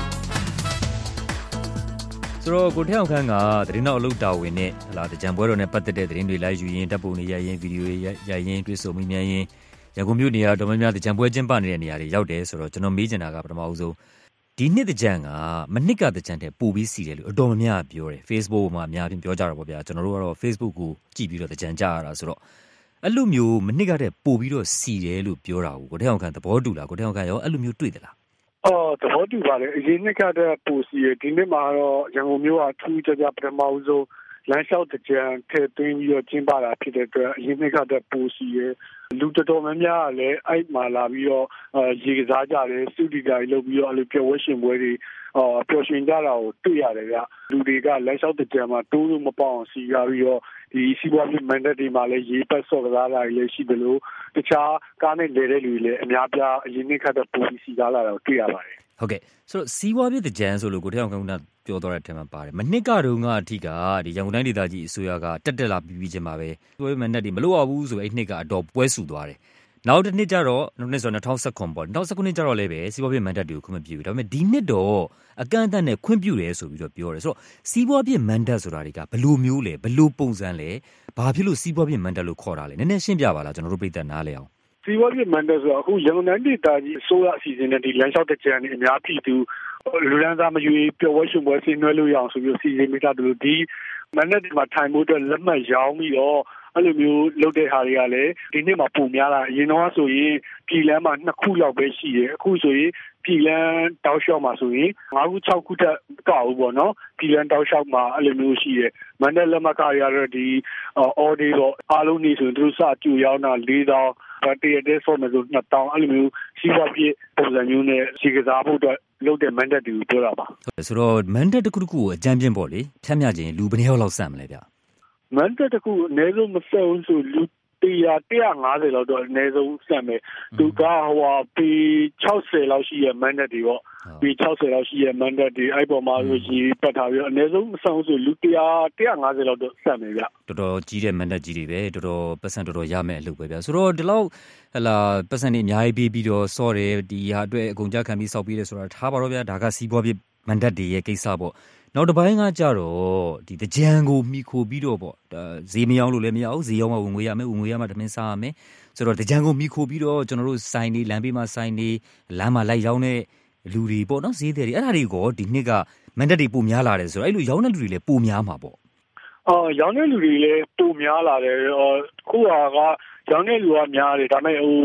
S15: ဆိုတော့ကိုထက်အောင်ခန့်ကသတင်းတောက်အလုပ်တာဝန်နဲ့ဟလာသကြံပွဲတော်နဲ့ပတ်သက်တဲ့သတင်းတွေလိုက်ယူရင်းတပ်ပုံတွေရိုက်ရင်းဗီဒီယိုတွေရိုက်ရင်းတွေ့ဆုံမိမြန်ရင်းရန်ကုန်မြို့နေရာတော်များများသကြံပွဲကျင်းပနေတဲ့နေရာတွေရောက်တယ်ဆိုတော့ကျွန်တော်မေးချင်တာကပထမအဆုံးဒီနှစ်သကြံကမနှစ်ကသကြံတဲ့ပို့ပြီးစီတယ်လို့အတော်များများပြောတယ် Facebook မှာအများကြီးပြောကြတာပေါ့ဗျာကျွန်တော်တို့ကတော့ Facebook ကိုကြည့်ပြီးတော့သကြံကြရတာဆိုတော့အဲ့လိုမျိုးမနှစ်ကတည်းပို့ပြီးတော့စီတယ်လို့ပြောတာကိုကိုထက်အောင်ခန့်သဘောတူလားကိုထက်အောင်ခန့်ရောအဲ့လိုမျိုးတွေ့သလား
S4: အော်သဘောတူပါလေအရင်နှစ်ကတည်းပို့စီရဒီနှစ်မှာတော့ရန်ကုန်မြို့ကထူးခြားခြားပထမဆုံးလမ်းလျှောက်တကြံထည့်သွင်းပြီးတော့ကျင်းပတာဖြစ်တဲ့အတွက်အရင်နှစ်ကတည်းပို့စီရလူတော်တော်များများကလည်းအဲ့မှာလာပြီးတော့ရေကစားကြတယ်စတူဒီဂိုင်လုပ်ပြီးတော့အဲ့လိုပျော်ဝှက်ရှင်ပွဲတွေအော်ပျော်ရွှင်ကြတာကိုတွေ့ရတယ်ဗျလူတွေကလမ်းလျှောက်တကြံမှာတိုးလို့မပေါအောင်စီရပြီးတော့ဒီစီးပွားရေးမန်ဒတ်တွေမှာလည်းရေပတ်ဆော့ကစားတာတွေလည်းရှိတယ်လို့တခြားကားနဲ့လဲတဲ့လူတွေလည်းအများပြားအရင်နှစ်ခါတော့ပိုပြီးစီကားလာတာကိုတွေ့ရပါတယ်
S15: ဟုတ်ကဲ့ဆိုတော့စီးပွားရေးသကြံဆိုလို့ကိုထက်အောင်ခန့်ကပြောတော့တဲ့အထက်မှာပါတယ်မနှစ်ကတုန်းကအထိကဒီရန်ကုန်တိုင်းဒေသကြီးအစိုးရကတက်တက်လာပြီးပြီးချင်းမှာပဲစီးပွားရေးမန်ဒတ်တွေမလို့ရဘူးဆိုအဲ့နှစ်ကအတော်ပွဲစုသွားတယ်နောက်တစ်နှစ်ကျတော့နောက်နှစ်ဆိုတော့၂၀၁၇ပေါ့၂၀၁၉နှစ်ကျတော့လည်းပဲစီးပွားရေးမန်ဒတ်တွေကိုခွင့်မပြုဘူးဒါပေမဲ့ဒီနှစ်တော့အကန့်အသတ်နဲ့ခွင့်ပြုတယ်ဆိုပြီးတော့ပြောတယ်ဆိုတော့စီးပွားရေးမန်ဒတ်ဆိုတာတွေကဘယ်လိုမျိုးလဲဘယ်လိုပုံစံလဲဘာဖြစ်လို့စီးပွားရေးမန်ဒတ်လို့ခေါ်တာလဲနည်းနည်းရှင်းပြပါလားကျွန်တော်တို့ပြည်သက်နားလဲအောင်
S4: စီးပွားရေးမန်ဒတ်ဆိုတော့အခုရန်ကုန်တိုင်းဒေသကြီးအစိုးရအစီအစဉ်နဲ့ဒီလမ်းလျှောက်တကြံတွေအများပြည်သူလူရန်သားမရွေးပျော်ဝှက်ရှင်ပွဲဆင်နွှဲလို့ရအောင်ဆိုပြီးစီစဉ်မိတာတို့ဒီမန်ဒတ်ဒီမှာထိုင်ဖို့အတွက်လက်မှတ်ရောင်းပြီးတော့အဲ့လိုမျိုးလုပ်တဲ့ဟာတွေကလည်းဒီနှစ်မှာပုံများလာအရင်တော့ဆိုရင်ပြည်လမ်းမှာနှစ်ခုလောက်ပဲရှိတယ်အခုဆိုရင်ပြည်လမ်းတောက်လျှောက်မှာဆိုရင်၅ခု၆ခုတက်တော့ဘူးပေါ့နော်ပြည်လမ်းတောက်လျှောက်မှာအဲ့လိုမျိုးရှိတယ်မန်ဒတ်လက်မှတ်ကရတော့ဒီအော်ဒီတော့အားလုံးနေဆိုရင်သူတို့စကြိုရောက်တာ၄တောင်းဘာတရတဲ့ဆိုမှဆိုနှစ်တောင်းအဲ့လိုမျိုးစီးပွားရေးပုံစံမျိုးနဲ့စီကစားဖို့အတွက်လုပ်တဲ့မန်ဒတ်တွေကိုပြောတာပါ
S15: ဆိုတော့မန်ဒတ်တစ်ခုတစ်ခုကိုအကြမ်းပြင်းပေါ့လေဖြတ်မြခြင်းလူဘယ်နှယောက်လောက်စံမလဲဗျ
S4: မန်ဒတ်တစ်ခုအနည်းဆုံးမဆက်ဘူးဆိုလူတရာ၁၅၀လောက်တော့အနည်းဆုံးစံမယ်သူကဟိုဟာပီ၆၀လောက်ရှိရမန်ဒတ်တွေပေါ့ပီ၆၀လောက်ရှိရမန်ဒတ်တွေအဲ့ပေါ်မှာရေပတ်ထားပြီးတော့အနည်းဆုံးမဆက်ဘူးဆိုလူတရာ၁၅၀လောက်တော့စံမယ်ဗျ
S15: တော်တော်ကြီးတဲ့မန်ဒတ်ကြီးတွေပဲတော်တော်ပတ်စံတော်တော်ရမယ်အလုပ်ပဲဗျဆိုတော့ဒီလောက်ဟလာပတ်စံတွေအများကြီးပြီးပြီးတော့စော့တယ်ဒီဟာအတွက်အကုန်ကြခံပြီးစောက်ပြီးတယ်ဆိုတာထားပါတော့ဗျဒါကစီးပွားရေးမန်ဒတ်တွေရဲ့ကိစ္စပေါ့နောက်တစ်ပိုင်းကကြတော့ဒီတကြံကိုမိခိုပြီးတော့ပေါ့ဈေးမရောလို့လည်းမရဘူးဈေးရောင်းမှဝင်ငွေရမယ်ဝင်ငွေရမှတမင်းစားရမယ်ဆိုတော့တကြံကိုမိခိုပြီးတော့ကျွန်တော်တို့ဆိုင်နေလမ်းဘေးမှာဆိုင်နေလမ်းမှာလိုက်ရောင်းတဲ့လူတွေပေါ့နော်ဈေးတွေအဲ့ဒါတွေကိုဒီနှစ်ကမန်ဒတ်တွေပိုများလာတယ်ဆိုတော့အဲ့လိုရောင်းတဲ့လူတွေလည်းပိုများမှာပေါ့
S4: အော်ရောင်းတဲ့လူတွေလည်းပိုများလာတယ်ခုဟာကရောင်းတဲ့လူကများတယ်ဒါပေမဲ့ဟိုထ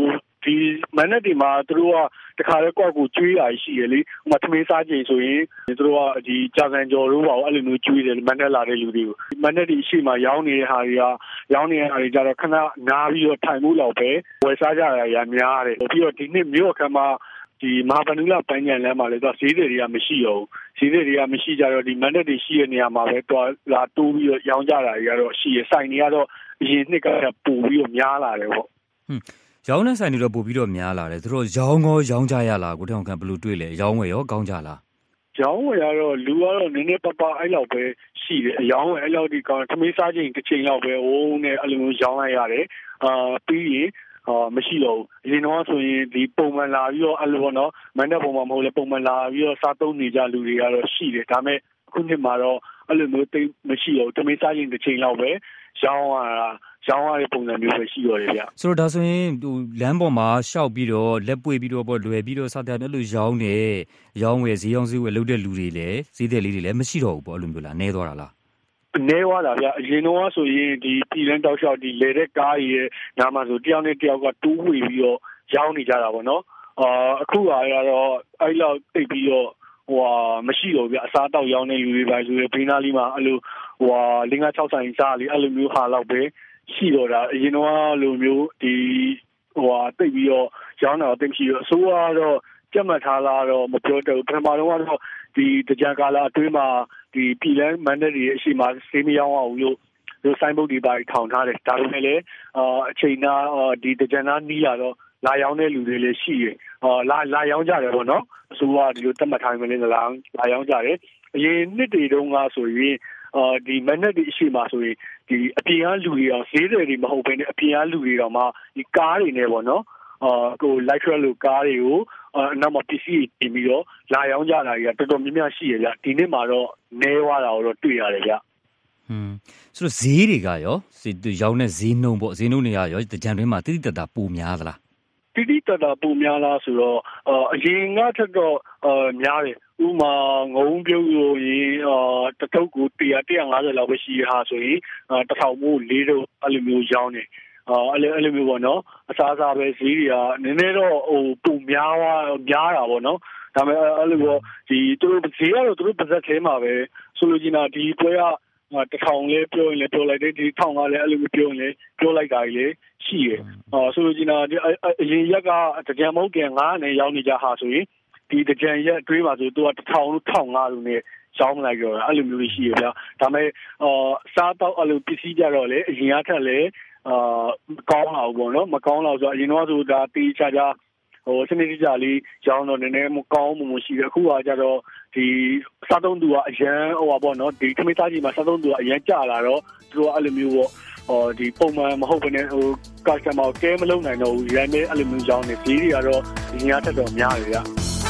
S4: ဒီမန်နက်တွေမှာသူတို့ကတခါလဲကောက်ကိုကျွေးရရှိရလေဟိုမှာသမင်းစားချိန်ဆိုရင်သူတို့ကဒီကြာစံကြော်တို့ပါအဲ့လိုမျိုးကျွေးတယ်မန်နက်လာတဲ့လူတွေကိုမန်နက်တွေအရှိမရောင်းနေတဲ့ဟာတွေကရောင်းနေတဲ့ဟာတွေကြတော့ခဏနားပြီးတော့ထိုင်မှုလောက်ပဲဝယ်စားကြရရများတယ်ပြီးတော့ဒီနှစ်မြို့အခါမှာဒီမဟာဗန္ဓုလပန်းညံလမ်းမှာလည်းတော့ဈေးတွေကမရှိတော့ဘူးဈေးတွေကမရှိကြတော့ဒီမန်နက်တွေရှိတဲ့နေရာမှာပဲတော့လာတိုးပြီးတော့ရောင်းကြတာတွေကတော့ရှိရဆိုင်တွေကတော့အရင်နှစ်ကပို့ပြီးတော့များလာတယ်ပေါ့
S15: ဟွန်းရောင်းတဲ့ဆိုင်တွေတော့ပို့ပြီးတော့များလာတယ်သူတို့ရောင်းရောရောင်းကြရလားကိုတောင်ခံဘယ်လိုတွေ့လဲရောင်းဝယ်ရောကောင်းကြလား
S4: ရောင်းဝယ်ရတော့လူကတော့နည်းနည်းပပအဲ့လောက်ပဲရှိတယ်အရောင်းဝယ်အဲ့လောက်ဒီကောင်သမီးစားချိန်တစ်ချိန်လောက်ပဲဝုန်းနဲ့အဲ့လိုမျိုးရောင်းလိုက်ရတယ်အာပြီးရင်အာမရှိတော့ဘူးအရင်တော့ဆိုရင်ဒီပုံမှန်လာပြီးတော့အဲ့လိုပေါ့နော်မန်တဲ့ပုံမှန်မဟုတ်လေပုံမှန်လာပြီးတော့စားသုံးနေကြလူတွေကတော့ရှိတယ်ဒါပေမဲ့အခုနှစ်မှာတော့အဲ့လိုမျိုးသိမရှိတော့သမီးစားချိန်တစ်ချိန်လောက်ပဲရောင်းရတာရောင်းရတဲ့ပုံစံမျိုးပဲရှိတော့တယ်ဗျ
S15: ဆိုတော့ဒါဆိုရင်ဟိုလမ်းပေါ်မှာရှောက်ပြီးတော့လက်ပွေပြီးတော့ပေါ့လွယ်ပြီးတော့စားတဲ့အဲ့လိုရောင်းနေရောင်းဝယ်ဈေးရောင်းဈေးဝယ်လုပ်တဲ့လူတွေလည်းဈေးတဲ့လေးတွေလည်းမရှိတော့ဘူးပေါ့အဲ့လိုမျိုးလားနဲသွားတာလား
S4: နဲသွားတာဗျအရင်တော့ဆိုရင်ဒီပြည်လန်းတောက်လျှောက်ဒီလေတဲ့ကားကြီးရဲ့နားမှာဆိုတယောက်နဲ့တယောက်ကတူးဝေပြီးတော့ရောင်းနေကြတာပေါ့နော်အာအခုကရတော့အဲ့လောက်တိတ်ပြီးတော့ဟိုဟာမရှိတော့ဗျအစားတောက်ရောင်းနေလူတွေပါဆိုရင်ဘေးနားလေးမှာအဲ့လိုဟိုဟာလင်းကား၆ဆိုင်စားလေးအဲ့လိုမျိုးဟာလောက်ပဲရှိတော့တာအရင်တော့လိုမျိုးဒီဟိုဟာတိတ်ပြီးတော့ရောင်းတာတိတ်ရှိတော့အစိုးရကတော့ကြက်မှတ်ထားလာတော့မပြောတော့ပထမတော့ကတော့ဒီတကြံကာလအတွင်းမှာဒီပြည်လန်းမန်ဒက်တွေအရှိမစေးမရောအောင်လို့ဒီဆိုင်ဘုတ်ဒီပါထောင်ထားတယ်ဒါပေမဲ့လည်းအာအချိန်နာဒီတကြံနာနီးလာတော့လာရောင်းတဲ့လူတွေလည်းရှိရအာလာလာရောင်းကြတယ်ပေါ့နော်အစိုးရဒီလိုတတ်မှတ်ထားမှလည်းလာလာရောင်းကြတယ်အရင်နှစ်တွေတုန်းကဆိုရင်အာဒီမန်ဒက်တွေအရှိမဆိုရင်ဒီအပြင်ကလူတွေအောင်ဈေးတွေတွေမဟုတ်ဘဲနဲ့အပြင်ကလူတွေတော့မှဒီကားတွေနဲ့ပေါ့နော်အာကို light trail လို့ကားတွေကိုအနောက်မှာပစ္စည်းတင်ပြီးတော့လာရောင်းကြတာကြီးတော်တော်များများရှိရကြဒီနေ့မှာတော့နဲသွားတာတော့တွေ့ရတယ်ဗျ
S15: ဟွန်းဆိုတော့ဈေးတွေကရောရောင်းတဲ့ဈေးနှုန်းပေါ့ဈေးနှုန်းတွေရောတကြံတွင်းမှာတိတိတတ်တာပိုများသလား
S4: တိတိတတ်တာပိုများလားဆိုတော့အရင်ကထက်တော့များတယ်ဥမာငုံပြုတ်လို့ရင်တထုပ်ကိုone hundred one hundred fiftyလောက်ပဲရှိရဟာဆိုရင်one thousandမို့လေးတော့အဲ့လိုမျိုးရောင်းတယ်အာအဲ့လိုအဲ့လိုမျိုးပေါ့နော်အစားအစာပဲဈေးတွေကနည်းနည်းတော့ဟိုပုံများသွားများတာပေါ့နော်ဒါပေမဲ့အဲ့လိုပေါ့ဒီသူတို့ဈေးကတော့သူတို့ပါဇက်ထဲမှာပဲဆိုလိုချင်တာဒီပွဲကတစ်ထောင်လဲပြောရင်လည်းပြောလိုက်တယ်ဒီထောင်ကလည်းအဲ့လိုမျိုးပြောရင်လည်းပြောလိုက်တာကြီးလေရှိရအာဆိုလိုချင်တာအရင်ရက်ကတကြံမဟုတ်ခင်ငါးနဲ့ရောင်းနေကြဟာဆိုရင်ဒီတကြံရက်တွေးပါဆိုသူကတစ်ထောင်လို့one thousand five hundredလို့နဲ့ရောင်းလိုက်ကြတာအဲ့လိုမျိုးရှိရဗျာဒါပေမဲ့အာစားတော့အဲ့လိုပစ္စည်းကြတော့လေအရင်ကထက်လည်းအာမကောင်းတော့ဘူးနော်မကောင်းတော့ဆိုအရင်တော့ဆိုတာတေးချာချာဟိုစနေကြလေးရောင်းတော့နည်းနည်းမကောင်းမှုမရှိဘူးအခုကကြတော့ဒီစားသုံးသူကအရန်ဟိုပါပေါ့နော်ဒီခမင်းသားကြီးမှာစားသုံးသူကအရန်ကြလာတော့သူကအဲ့လိုမျိုးပေါ့ဟောဒီပုံမှန်မဟုတ်ဘဲနဲ့ဟို customer ကဲမလုံးနိုင်တော့ဘူးရန်နဲ့အဲ့လိုမျိုးရောင်းနေဈေးတွေကတော့ဒီညတက်တော့များတယ်ဗျ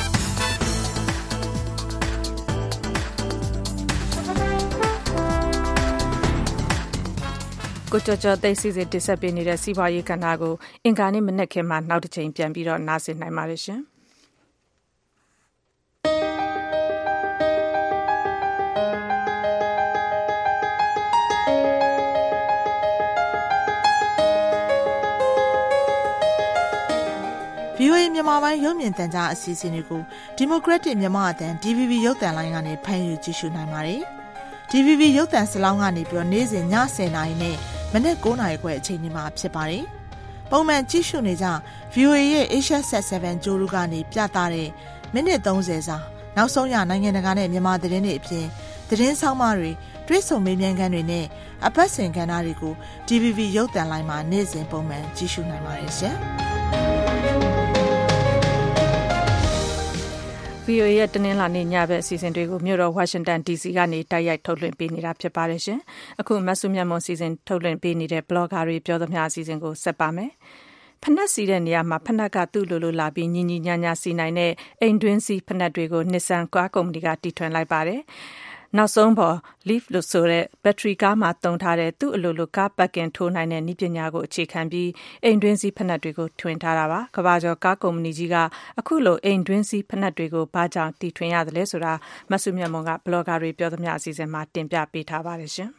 S2: ကိုကျော်ကျော်သိစီစစ်တင်ဆက်ပေးနေတဲ့စီးပွားရေးကဏ္ဍကိုအင်္ဂါနေ့မနက်ခင်းမှာနောက်တစ်ချိန်ပြန်ပြီးတော့နားဆင်နိုင်ပါတယ်ရှင်။
S6: ဗွီအိုအေ မြန်မာပိုင်းရုပ်မြင်သံကြားအစီအစဉ်တွေကို Democratic မြန်မာအသံ D V B ရုပ်သံလိုင်းကနေဖမ်းယူကြည့်ရှုနိုင်ပါတယ်။ D V B ရုပ်သံစလောင်းကနေပြီးတော့နေ့စဉ်ညtenနာရီနဲ့မနက်nineနာရီခွဲအချိန်ဒီမှာဖြစ်ပါတယ်။ပုံမှန်ကြည့်ရှုနေကြ ဗွီအိုအေ ရဲ့ Asia Sat seven ကြိုးလူကနေပြသတဲ့မိနစ်thirtyစာနောက်ဆုံးရနိုင်ငံတကာနဲ့မြန်မာသတင်းတွေအပြင်သတင်းဆောင်မတွေတွေ့ဆုံမေးမြန်းခန်းတွေနဲ့အပတ်စဉ်ကဏ္ဍတွေကို D V B ရုပ်သံလိုင်းမှာနေ့စဉ်ပုံမှန်ကြည့်ရှုနိုင်ပါတယ်ရှင်။
S2: ဗွီအိုအေရဲ့တနင်္လာနေ့ညဘက်အစီအစဉ်တွေကိုမြို့တော်ဝါရှင်တန် D C ကနေတိုက်ရိုက်ထုတ်လွှင့်ပေးနေတာဖြစ်ပါတယ်ရှင်။အခုမဆုမြတ်မွန်စီစဉ်ထုတ်လွှင့်ပေးနေတဲ့ blogger တွေပြောသမျှအစီအစဉ်ကိုဆက်ပါမယ်။ဖနက်စီတဲ့နေရာမှာဖနက်ကသူ့လိုလိုလာပြီးညီညီညာညာစီနိုင်တဲ့အိမ်တွင်းစီဖနက်တွေကို Nissan ကားကုမ္ပဏီကတီထွင်လိုက်ပါတယ်။နောက်ဆုံးပေါ် Leaf လို့ဆိုတဲ့ဘက်ထရီကားမှာတုံထားတဲ့သူ့အလိုလိုကားပတ်ကင်ထိုးနိုင်တဲ့နည်းပညာကိုအခြေခံပြီးအိမ်တွင်းစီဖနက်တွေကိုထွင်ထားတာပါကမ္ဘာကျော်ကားကုမ္ပဏီကြီးကအခုလိုအိမ်တွင်းစီဖနက်တွေကိုဘာကြောင့်တီထွင်ရတယ်လဲဆိုတာမဆုမြတ်မွန်က blogger တွေပြောသမျှအစီအစဉ်မှာတင်ပြပေးထားပါတယ်ရှင်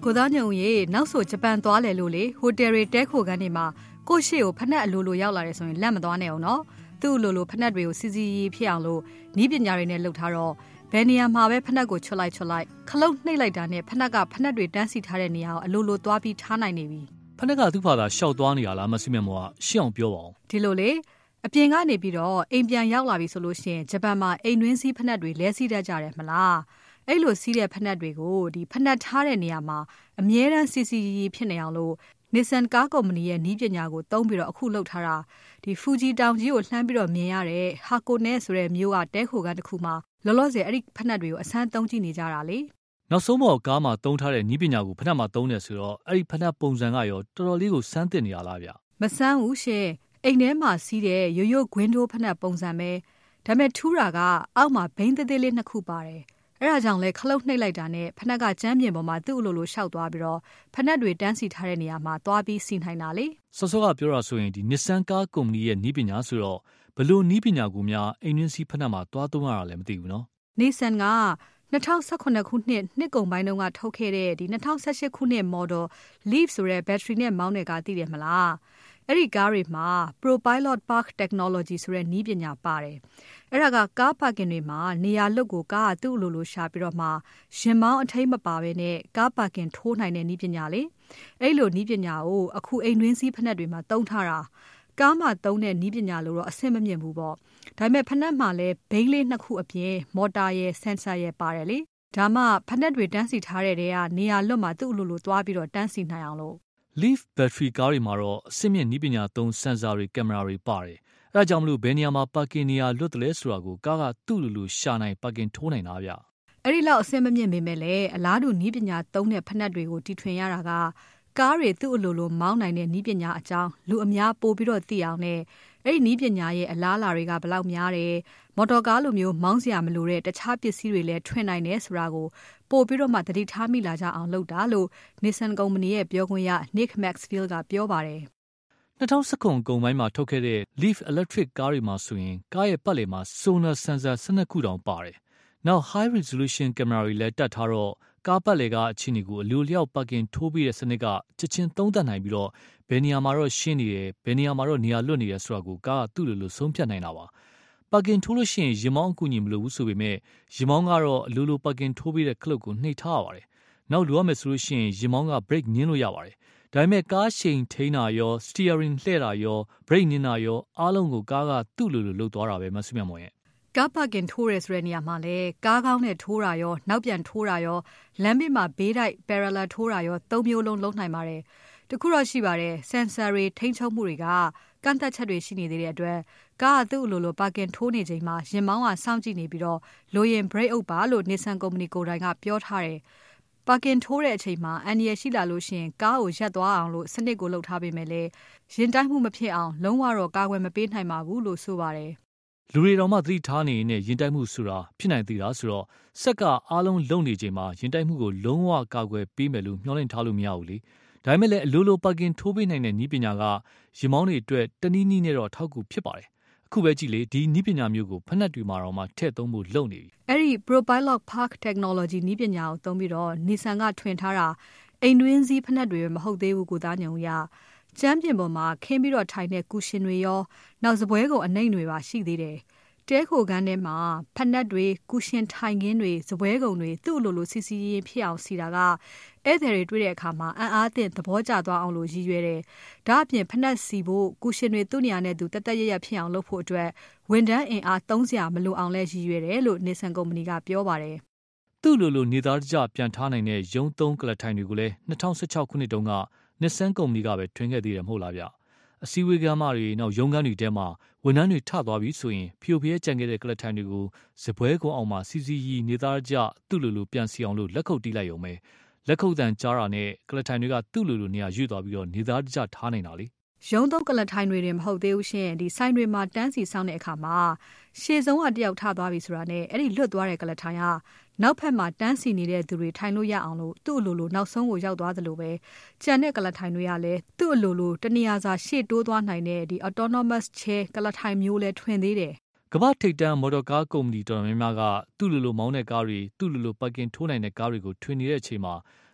S7: ကိုသားညုံရေနောက်ဆိုဂျပန်သွားလေလို့လေဟိုတယ်တွေတဲခိုခန်းတွေမှာကိုရှိကိုဖက်နှက်အလိုလိုရောက်လာတယ်ဆိုရင်လက်မသွားနဲ့အောင်နော်သူ့အလိုလိုဖက်နှက်တွေကိုစီစီဖြစ်အောင်လို့နီးပညာတွေနဲ့လှုပ်ထားတော့ဘယ်နေရာမှာပဲဖက်နှက်ကိုချွတ်လိုက်ချွတ်လိုက်ခလုတ်နှိပ်လိုက်တာနဲ့ဖက်နှက်ကဖက်နှက်တွေတန်းစီထားတဲ့နေရာကိုအလိုလိုသွားပြီးထားနိုင်နေပြီ
S17: ဖက်နှက်ကသူ့ဖာသာရှောက်သွားနေရလားမဆီမမောကရှင်းအောင်ပြောပါအောင်
S7: ဒီလိုလေအပြင်ကနေပြီးတော့အိမ်ပြန်ရောက်လာပြီဆိုလို့ရှိရင်ဂျပန်မှာအိမ်တွင်းစီးဖက်နှက်တွေလဲစီးတတ်ကြတယ်မလားအဲ့လိုစီးတဲ့ဖက်နှက်တွေကိုဒီဖက်နှက်ထားတဲ့နေရာမှာအမြဲတမ်းစီစီဖြစ်နေအောင်လို့Nissan ကားကုမ္ပဏီရဲ့နည်းပညာကိုသုံးပြီးတော့အခုလုပ်ထားတာဒီဖူဂျီတောင်ကြီးကိုလှမ်းပြီးတော့မြင်ရတဲ့ဟာကိုနဲဆိုတဲ့မြို့ကတဲခိုကန်တစ်ခုမှာလောလောဆယ်အဲ့ဒီဖက်နှက်တွေကိုအဆန်းသုံးကြည့်နေကြတာလေ
S17: နောက်ဆုံးတော့ကားမှာသုံးထားတဲ့နည်းပညာကိုဖက်နှက်မှာသုံးနေဆိုတော့အဲ့ဒီဖက်နှက်ပုံစံကရောတော်တော်လေးကိုစမ်းသစ်နေရလားဗျ
S7: မစမ်းဘူးရှင်အိမ်ထဲမှာစီးတဲ့ရိုးရိုးဂွင်းတိုးဖက်နှက်ပုံစံပဲဒါပေမဲ့ထူးတာကအောက်မှာဘိန်းသေးသေးလေးနှစ်ခုပါတယ်အဲ့ဒါကြောင့်လဲခလုတ်နှိပ်လိုက်တာနဲ့ဖက်နှက်ကကျမ်းပြင်ပေါ်မှာသူ့အလိုလိုရှောက်သွားပြီးတော့ဖက်နှက်တွေတန်းစီထားတဲ့နေရာမှာသွားပြီးစီနိုင်တာလေ
S17: စောစောကပြောတာဆိုရင်ဒီ Nissan ကားကုမ္ပဏီရဲ့နည်းပညာဆိုတော့ဘလို့နည်းပညာကိုများအိမ်တွင်းစီးဖက်နှက်မှာသွားသုံးရတာလည်းမသိဘူးနော်
S7: Nissan က၂၀၁၇ခုနှစ်နှစ်ကုန်ပိုင်းတုန်းကထုတ်ခဲ့တဲ့ဒီ၂၀၁၈ခုနှစ် model Leaf ဆိုတဲ့ battery နဲ့မောင်းတဲ့ကားသိတယ်မလားအဲ့ဒီကားတွေမှာ ProPilot Park Technology ဆိုတဲ့နည်းပညာပါတယ်အဲ့ဒါကကားပါကင်တွေမှာနေရာလွတ်ကိုကားကသူ့အလိုလိုရှာပြီးတော့မှရင်မောင်းအထိတ်မပါဘဲနဲ့ကားပါကင်ထိုးနိုင်တဲ့နည်းပညာလေအဲ့လိုနည်းပညာကိုအခုအိမ်တွင်းစီးဖက်နှက်တွေမှာသုံးထားတာကားမှာသုံးတဲ့နည်းပညာလို့တော့အဆင့်မမြင့်ဘူးပေါ့ဒါပေမဲ့ဖက်နှက်မှာလည်းဘိန်းလေးနှစ်ခုအပြင်မော်တာရဲ့ဆင်ဆာရဲ့ပါတယ်လေဒါမှဖက်နှက်တွေတန်းစီထားတဲ့တဲကနေရာလွတ်မှာသူ့အလိုလိုသွားပြီးတော့တန်းစီနိုင်အောင်လို့
S17: Leaf battery ကားတွေမှာတော့အစစ်မြင့်နည်းပညာသုံးစင်ဆာတွေကင်မရာတွေပါတယ်။အဲဒါကြောင့်မလို့ဘယ်နေရာမှာပါကင်နေရာလွတ်တယ်လဲဆိုတာကိုကားကသူ့လိုလိုရှာနိုင်ပါကင်ထိုးနိုင်တာဗျ
S7: ။အဲ့ဒီလောက်အဆင့်မမြင့်ပေမဲ့လည်းအလားတူနည်းပညာသုံးတဲ့ဖက်နှက်တွေကိုတီထွင်ရတာကကားတွေသူ့အလိုလိုမောင်းနိုင်တဲ့နည်းပညာအကြောင်းလူအများပို့ပြီးတော့သိအောင်နဲ့အဲ့ဒီနည်းပညာရဲ့အလားအလာတွေကဘယ်လောက်များတယ်မော်တော်ကားလိုမျိုးမောင်းစရာမလိုတဲ့တခြားပစ္စည်းတွေလည်းထွင်နိုင်တယ်ဆိုတာကိုပို့ပြီးတော့မှသတိထားမိလာကြအောင်လုပ်တာလို့ Nissan ကုမ္ပဏီရဲ့ပြောခွင့်ရ Nick Maxfield ကပြောပါတယ်
S17: ၂၀၁၇ကုန်ပိုင်းမှာထုတ်ခဲ့တဲ့ Leaf Electric ကားတွေမှာဆိုရင်ကားရဲ့ပတ်လည်မှာ sonar sensor ၁၂ခုတောင်ပါတယ်။နောက် high resolution camera တွေလည်းတက်ထားတော့ကားပတ်လည်ကအခြေအနေကိုအလိုလျောက်ပါကင်ထိုးပြီးတဲ့စနစ်ကချက်ချင်းသုံးသပ်နိုင်ပြီးတော့ဘယ်နေရာမှာတော့ရှင်းနေတယ်ဘယ်နေရာမှာတော့နေရာလွတ်နေတယ်ဆိုတာကိုကားကသူ့လိုလိုဆုံးဖြတ်နိုင်တာပါ။ပါကင်ထိုးလို့ရှိရင်ရင်မောင်းအကူအညီမလိုဘူးဆိုပေမဲ့ရင်မောင်းကတော့အလိုလိုပါကင်ထိုးပြီးတဲ့ခလုတ်ကိုနှိပ်ထားရပါတယ်။နောက်လိုရမယ်ဆိုလို့ရှိရင်ရင်မောင်းက brake နင်းလို့ရပါတယ်။ဒါပေမဲ့ကားရှိန်ထိန်းတာရော steering လှည့်တာရော brake နင်းတာရောအားလုံးကိုကားကသူ့လိုလိုလုပ်သွားတာပဲမဆုမြတ်မော်ရဲ့
S7: ကားပါကင်ထိုးရဲဆိုတဲ့နေရာမှာလေကားကောင်းနဲ့ထိုးတာရောနောက်ပြန်ထိုးတာရောလမ်းဘေးမှာဘေးတိုက် parallel ထိုးတာရောသုံးမျိုးလုံးလုံးနိုင်ပါတယ်တခုတော့ရှိပါတယ် sensor တွေထိန်းချုပ်မှုတွေကကန့်သက်ချက်တွေရှိနေသေးတဲ့အတွက်ကားကသူ့အလိုလိုပါကင်ထိုးနေချိန်မှာရင်မောင်းကစောင့်ကြည့်နေပြီးတော့လိုရင် brake အုပ်ပါလို့ Nissan ကုမ္ပဏီကိုယ်တိုင်ကပြောထားတယ်ပါကင်ထိုးတဲ့အချိန်မှာအန်ဒီရရှိလာလို့ရှိရင်ကားကိုရပ်သွားအောင်လို့စနစ်ကိုလုပ်ထားပေးမယ်လေရင်တိုက်မှုမဖြစ်အောင်လုံးဝတော့ကာကွယ်မပေးနိုင်ပါဘူးလို့ဆိုပါတယ်
S17: လူတွေတော်မှသတိထားနေရင်ရင်တိုက်မှုဆိုတာဖြစ်နိုင်သေးတာဆိုတော့စက်ကအားလုံးလုံနေချိန်မှာရင်တိုက်မှုကိုလုံးဝကာကွယ်ပေးမယ်လို့မျှော်လင့်ထားလို့မရဘူးလေဒါပေမဲ့လည်းအလိုလိုပါကင်ထိုးပေးနိုင်တဲ့နည်းပညာကရင်မောင်းတွေအတွက်တနည်းနည်းနဲ့တော့ထောက်ကူဖြစ်ပါတယ်အခုပဲကြည့်လေဒီနည်းပညာမျိုးကိုဖက်နှက်တွေမှာတော့မှထည့်သုံးဖို့လုပ်နေပြီ
S7: အဲ့ဒီ ProPilot Park Technology နည်းပညာကိုသုံးပြီးတော့ Nissan ကထွင်ထားတာအိမ်တွင်းစည်းဖက်နှက်တွေမဟုတ်သေးဘူးကိုသားညုံရကျမ်းပြင်ပေါ်မှာခင်းပြီးတော့ထိုင်တဲ့ကူရှင်တွေရောနောက်စပွဲကုန်အနှိမ့်တွေပါရှိသေးတယ်တဲခိုကန်းထဲမှာဖက်နှက်တွေကူရှင်ထိုင်ခင်းတွေစပွဲကုန်တွေသူ့လိုလိုစီစီရင်ဖြစ်အောင်စီတာကဧည့်သည်တွေတွေ့တဲ့အခါမှာအံ့အားသင့်သဘောကျသွားအောင်လို့ရည်ရွယ်တယ်။ဒါအပြင်ဖက်နှက်စီဖို့ကူရှင်တွေသူ့နေရာနဲ့သူတက်တက်ရရဖြစ်အောင်လုပ်ဖို့အတွက်ဝန်ထမ်းအင်အားသုံးစရာမလိုအောင်လဲရည်ရွယ်တယ်လို့ Nissan ကုမ္ပဏီကပြောပါတယ်
S17: ။သူ့လိုလိုနေသားကြပြန်ထားနိုင်တဲ့ရုံသုံးကလထိုင်တွေကိုလည်း၂၀၁၆ခုနှစ်တုန်းက Nissan ကုမ္ပဏီကပဲထွင်ခဲ့သေးတယ်မဟုတ်လားဗျ။အစည်းအဝေးကမ်းမတွေနောက်ရုံးခန်းတွေထဲမှာဝန်ထမ်းတွေထသွားပြီဆိုရင်ဖျို့ဖျဲကြံခဲ့တဲ့ကလထိုင်တွေကိုစပွဲကုန်းအောင်မှာစီစီရီနေသားကြသူ့လိုလိုပြန်စီအောင်လို့လက်ခုပ်တီးလိုက်ရုံပဲလက်ခုပ်တန်ကြားတာနဲ့ကလထိုင်တွေကသူ့လိုလိုနေရာရွေ့သွားပြီးတော့နေသားကြထားနိုင်တာလေ
S7: ရုံးသုံးကလထိုင်တွေတင်မဟုတ်သေးဘူးရှင်ဒီဆိုင်တွေမှာတန်းစီဆောင်တဲ့အခါမှာရှေ့ဆုံးကတယောက်ထသွားပြီဆိုတာနဲ့အဲ့ဒီလွတ်သွားတဲ့ကလထိုင်ကနောက်ဖက်မှာတန်းစီနေတဲ့သူတွေထိုင်လို့ရအောင်လို့သူ့အလိုလိုနောက်ဆုံးကိုရောက်သွားသလိုပဲကြံတဲ့ကလထိုင်တွေကလည်းသူ့အလိုလိုတနေရာစာရှေ့တိုးသွားနိုင်တဲ့ဒီ autonomous chair ကလထိုင်မျိုးလဲထွင်သေးတယ်
S17: ကမ္ဘာထိပ်တန်းမော်တော်ကားကုမ္ပဏီတော်များများကသူ့လိုလိုမောင်းတဲ့ကားတွေသူ့လိုလိုပါကင်ထိုးနိုင်တဲ့ကားတွေကိုထွင်နေတဲ့အချိန်မှာ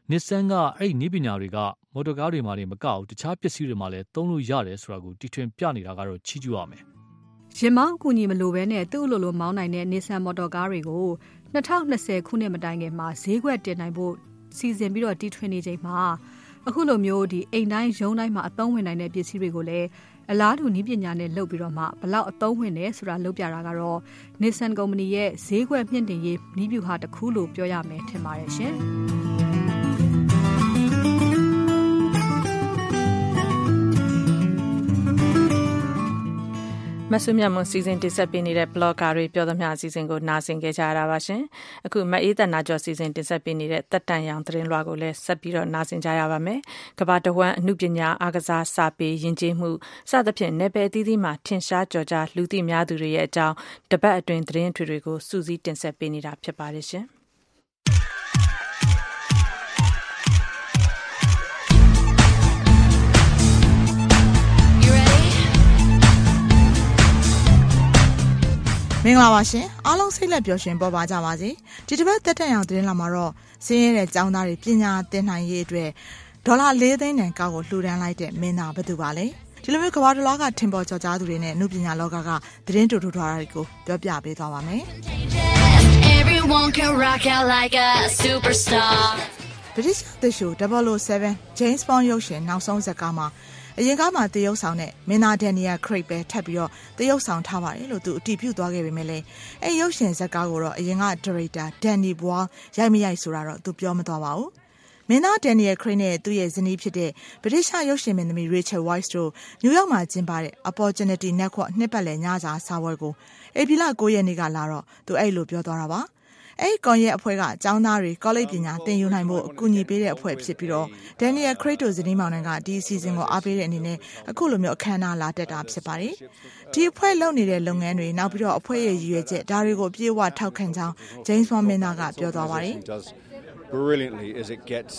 S17: Nissan ကအဲ့ဒီနည်းပညာတွေကမော်တော်ကားတွေမှာနေမကောက်တခြားပစ္စည်းတွေမှာလည်းသုံးလို့ရတယ်ဆိုတာကိုတီထွင်ပြနေတာကတော့ချီးကျူးရမယ်
S7: ရင်မောင်းအကူအညီမလိုဘဲနဲ့သူ့လိုလိုမောင်းနိုင်တဲ့ Nissan မော်တော်ကားတွေကို၂၀၂၀ခုနှစ်မတိုင်ခင်မှာဈေးကွက်တင်နိုင်ဖို့စီစဉ်ပြီးတော့တီထွင်နေချိန်မှာအခုလိုမျိုးဒီအိမ်တိုင်းရုံးတိုင်းမှာအသုံးဝင်နိုင်တဲ့ပစ္စည်းတွေကိုလည်းအလားတူနည်းပညာနဲ့လုပ်ပြီးတော့မှဘလောက်အသုံးဝင်လဲဆိုတာလုပ်ပြတာကတော့ Nissan ကုမ္ပဏီရဲ့ဈေးကွက်မြင့်တင်ရေးနည်းဗျူဟာတစ်ခုလို့ပြောရမယ်ထင်ပါတယ်ရှင်မဆုမြတ်မွန်စီစဉ်တင်ဆက်ပေးနေတဲ့ blogger တွေပြောသမျှအစီအစဉ်ကိုနားဆင်ကြကြရတာပါရှင်။အခုမအေးတနာကျော်စီစဉ်တင်ဆက်ပေးနေတဲ့တက်တန်ရောင်သတင်းလွှာကိုလည်းဆက်ပြီးတော့နားဆင်ကြရပါမယ်။ကမ္ဘာတဝန်းအမှုပညာအားကစားစာပေယဉ်ကျေးမှုစသဖြင့်နယ်ပယ်အသီးသီးမှာထင်ရှားကျော်ကြားလူသိများသူတွေရဲ့အကြောင်းတပတ်အတွင်းသတင်းထွေတွေကိုစူးစီးတင်ဆက်ပေးနေတာဖြစ်ပါတယ်ရှင်။မင်္ဂလာပါရှင်အားလုံးစိတ်လက်ပျော်ရွှင်ပေါ်ပါကြပါစေဒီတစ်ပတ်သက်တမ်းအောင်သတင်းလာမှာတော့စင်းရဲတဲ့ကျောင်းသားတွေပညာသင်နိုင်ရေးအတွက်ဒေါ်လာ၄သိန်းတန်ကောက်ကိုလှူဒန်းလိုက်တဲ့မင်းသားဘယ်သူပါလဲဒီလိုမျိုးကမ္ဘာတစ်လောကထင်ပေါ်ကျော်ကြားသူတွေနဲ့အမှုပညာလောကကသတင်းတူထူထားတာတွေကိုပြောပြပေးသွားပါမယ် Everyone can rock out like a superstar British the show double oh seven James Bond ရုပ်ရှင်နောက်ဆုံးဇာတ်ကားမှာအရင်ကမှတရုတ်ဆောင်နဲ့မင်းသားဒန်နီယယ်ခရိတ်ပဲထပ်ပြီးတော့တရုတ်ဆောင်ထားပါတယ်လို့သူအတည်ပြုသွားခဲ့ပေမဲ့လည်းအဲရုပ်ရှင်ဇာတ်ကားကိုတော့အရင်ကဒါရိုက်တာဒန်နီဘွားရိုက်မရိုက်ဆိုတာတော့သူပြောမသွားပါဘူးမင်းသားဒန်နီယယ်ခရိတ်နဲ့သူ့ရဲ့ဇနီးဖြစ်တဲ့ဗြိတိရှရုပ်ရှင်မင်းသမီး Rachel Weisz တို့နယူးယောက်မှာကျင်းပတဲ့ Opportunity Network နှစ်ပတ်လည်ညစာစာပွဲကိုဧပြီလ၉ရက်နေ့ကလာတော့သူအဲ့လိုပြောသွားတာပါအဲ့ကွန်ရက်အဖွဲ့ကကျောင်းသားတွေကောလိပ်ပညာသင်ယူနိုင်ဖို့အကူအညီပေးတဲ့အဖွဲ့ဖြစ်ပြီးတော့ Daniel Craig တို့ဇနီးမောင်နှံကဒီအစီအစဉ်ကိုအားပေးတဲ့အနေနဲ့အခုလိုမျိုးအခမ်းအနားလာတက်တာဖြစ်ပါတယ်။ဒီအဖွဲ့လုပ်နေတဲ့လုပ်ငန်းတွေနောက်ပြီးတော့အဖွဲ့ရဲ့ရည်ရွယ်ချက်ဒါတွေကိုအပြည့်အဝထောက်ခံကြောင်း James Bond မင်းသားကပြောသွားပါတယ်။
S18: Brilliantly as it gets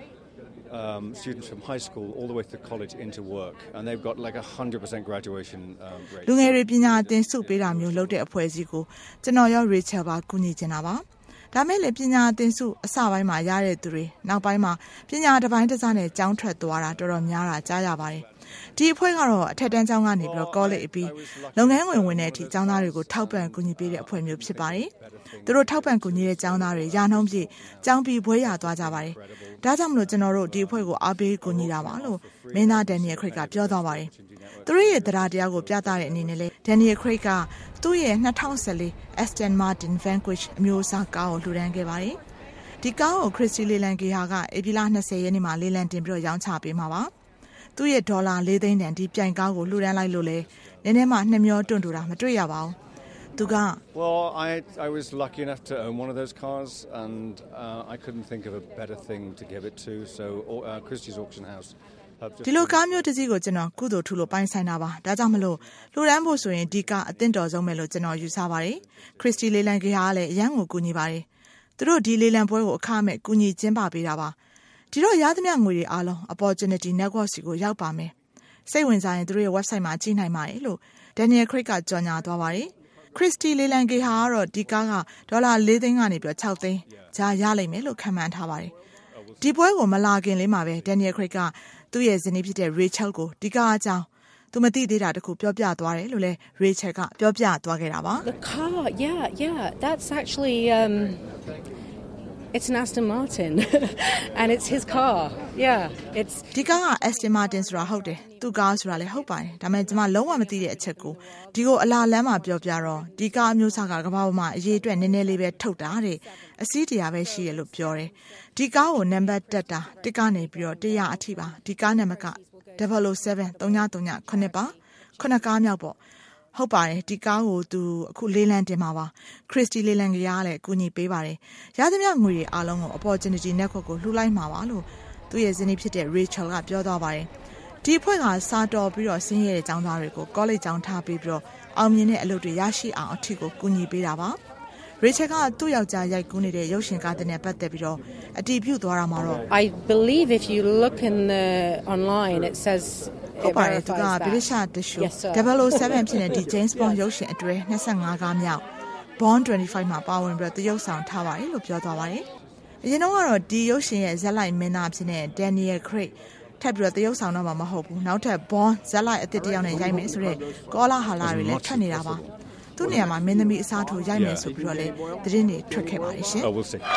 S18: um students from high school all the way to college into work and they've got like a one hundred percent graduation um rate
S7: လူငယ်တွေပညာသင်စုပေးတာမျိုးလုပ်တဲ့အဖွဲ့အစည်းကိုကျွန်တော်ရော Rachel ပါကူညီချင်တာပါဒါမဲ့လေပညာသင်စုအစပိုင်းမှာရတဲ့သူတွေနောက်ပိုင်းမှာပညာတစ်ပိုင်းတစ်စနဲ့ကျောင်းထွက်သွားတာတော်တော်များတာကြားရပါတယ်ဒီအဖွဲ့ကတော့အထက်တန်းကျောင်းကနေပြီးတော့ college အပြီးလုပ်ငန်းဝင်ဝင်တဲ့အထိကျောင်းသားတွေကိုထောက်ပံ့ကူညီပေးတဲ့အဖွဲ့မျိုးဖြစ်ပါတယ်သူတို့ထောက်ပံ့ကူညီတဲ့ကျောင်းသားတွေရာနှုန်းပြည့်ကျောင်းပြီးဘွဲရသွားကြပါတယ်ဒါကြောင့်မလို့ကျွန်တော်တို့ဒီအဖွဲ့ကိုအားပေးကူညီတာပါလို့မင်းသား Daniel Craig ကပြောသွားပါတယ်သူတို့ရဲ့တရားတရားကိုပြသတဲ့အနေနဲ့လေ Daniel Craig ကသူ့ရဲ့၂၀၁၄ Aston Martin Vanquish အမျိုးအစားကားကိုလှူဒန်းခဲ့ပါတယ်ဒီကားကို Christy Leland ကဟာကဧပြီလ၂၀ရက်နေ့မှာလေလံတင်ပြီးတော့ရောင်းချပေးမှာပါသူ့ရဲ့ဒေါ်လာ၄သိန်းတန်ဒီပြိုင်ကားကိုလှူဒန်းလိုက်လို့လေနည်းနည်းမှနှမျောတွန့်တူတာမတွေ့ရပါဘူးသူက
S18: Well I I was lucky enough to own one of those cars and uh, I couldn't think of a better thing to give it to so uh, Christie's auction house
S7: ဒီလိုကားမျိုးတစ်စီးကိုကျွန်တော်ကုသိုလ်ထူလို့ပိုင်းဆိုင်တာပါဒါကြောင့်မလို့လှူဒန်းဖို့ဆိုရင်ဒီကားအသင့်တော်ဆုံးပဲလို့ကျွန်တော်ယူဆပါတယ်ခရစ်စတီလေလန်ကေဟာလည်းအရန်ကိုကူညီပါတယ်သူတို့ဒီလေလံပွဲကိုအခမဲ့ကူညီကျင်းပပေးတာပါဒီတော့ရသမျှငွေတွေအားလုံး Opportunity Network စီကိုရောက်ပါမယ်စိတ်ဝင်စားရင်သူတို့ရဲ့ website မှာကြည့်နိုင်ပါတယ်လို့ Daniel Craig ကကြော်ညာသွားပါတယ်ခရစ်စတီလေလန်ကေဟာကတော့ဒီကားကဒေါ်လာ၄သိန်းကနေပြီး၆သိန်းကြားရလိမ့်မယ်လို့ခန့်မှန်းထားပါတယ်ဒီပွဲကိုမလာခင်လေးမှာပဲ Daniel Craig ကသူ့ရဲ့ဇနီးဖြစ်တဲ့ Rachel ကိုဒီကားအကြောင်းသူမသိသေးတာတခုပြောပြသွားတယ်လို့လဲ Rachel ကပြောပြသွားခဲ့တာပါ
S19: The car yeah yeah that's actually um it's an Aston Martin and it's his car yeah it's
S7: ဒီကားက Aston Martin ဆိုတာဟုတ်တယ်သူ့ကားဆိုတာလည်းဟုတ်ပါတယ်ဒါပေမဲ့ကျွန်မလုံးဝမသိတဲ့အချက်ကိုဒီကိုအလားလမ်းမှာပြောပြတော့ဒီကားအမျိုးအစားကကမ္ဘာပေါ်မှာအရေးအတွက်နည်းနည်းလေးပဲထုတ်တာတဲ့အစည်းတရားပဲရှိရလို့ပြောတယ်ဒီကားကိုနံပါတ်တက်တာတစ်ကနေပြီးတော့တစ်ရာအထိပါဒီကားနံပါတ်ကdouble oh seven three three threeခုနှစ်ပါခုနှစ်ကားမြောက်ပေါ့ဟုတ်ပါတယ်ဒီကားကိုသူအခုလေးလံတင်မှာပါခရစ်စတီလေးလံကရလည်းအကူအညီပေးပါတယ်ရသမျှငွေတွေအားလုံးကို Opportunity Network ကိုလှူလိုက်မှာပါလို့သူ့ရဲ့ဇနီးဖြစ်တဲ့ Rachel ကပြောသွားပါတယ်ဒီအဖွဲ့ကစာတော်ပြီးတော့ဆင်းရဲတဲ့ကျောင်းသားတွေကို college ကျောင်းထားပေးပြီးတော့အောင်မြင်တဲ့အလုပ်တွေရရှိအောင်အထစ်ကိုကူညီပေးတာပါRachel ကသူ့ယောက်ျားရိုက်ကူးနေတဲ့ရုပ်ရှင်ကားတဲ့နဲ့ပတ်သက်ပြီးတော့အတည်ပြုသွားတာမှာတော့
S19: I believe if you look in the online it says
S7: ဟုတ်ပါတယ်သူက British the show double oh seven ဖြစ်တဲ့ဒီ James Bond ရုပ်ရှင်အတွဲ25ကားမြောက် Bond twenty-five မှာပါဝင်ပြီးတော့တရုပ်ဆောင်ထားပါတယ်လို့ပြောသွားပါတယ်
S6: အရင်တော့ကတော့ဒီရုပ်ရှင်ရဲ့ဇက်လိုက်မင်းသားဖြစ်တဲ့ Daniel Craig ထပ်ပြီးတော့တရုပ်ဆောင်တော့မှာမဟုတ်ဘူးနောက်ထပ် Bond ဇက်လိုက်အသစ်တစ်ယောက်နဲ့ရိုက်မယ်ဆိုတော့ကောလာဟာလာတွေလည်းထွက်နေတာပါသူ့နေရာမှာမင်းသမီးအစားထိုးရိုက်မယ်ဆိုပြီးတော့လည်းသတင်းတွေထွက်ခဲ့ပါတယ်ရှင်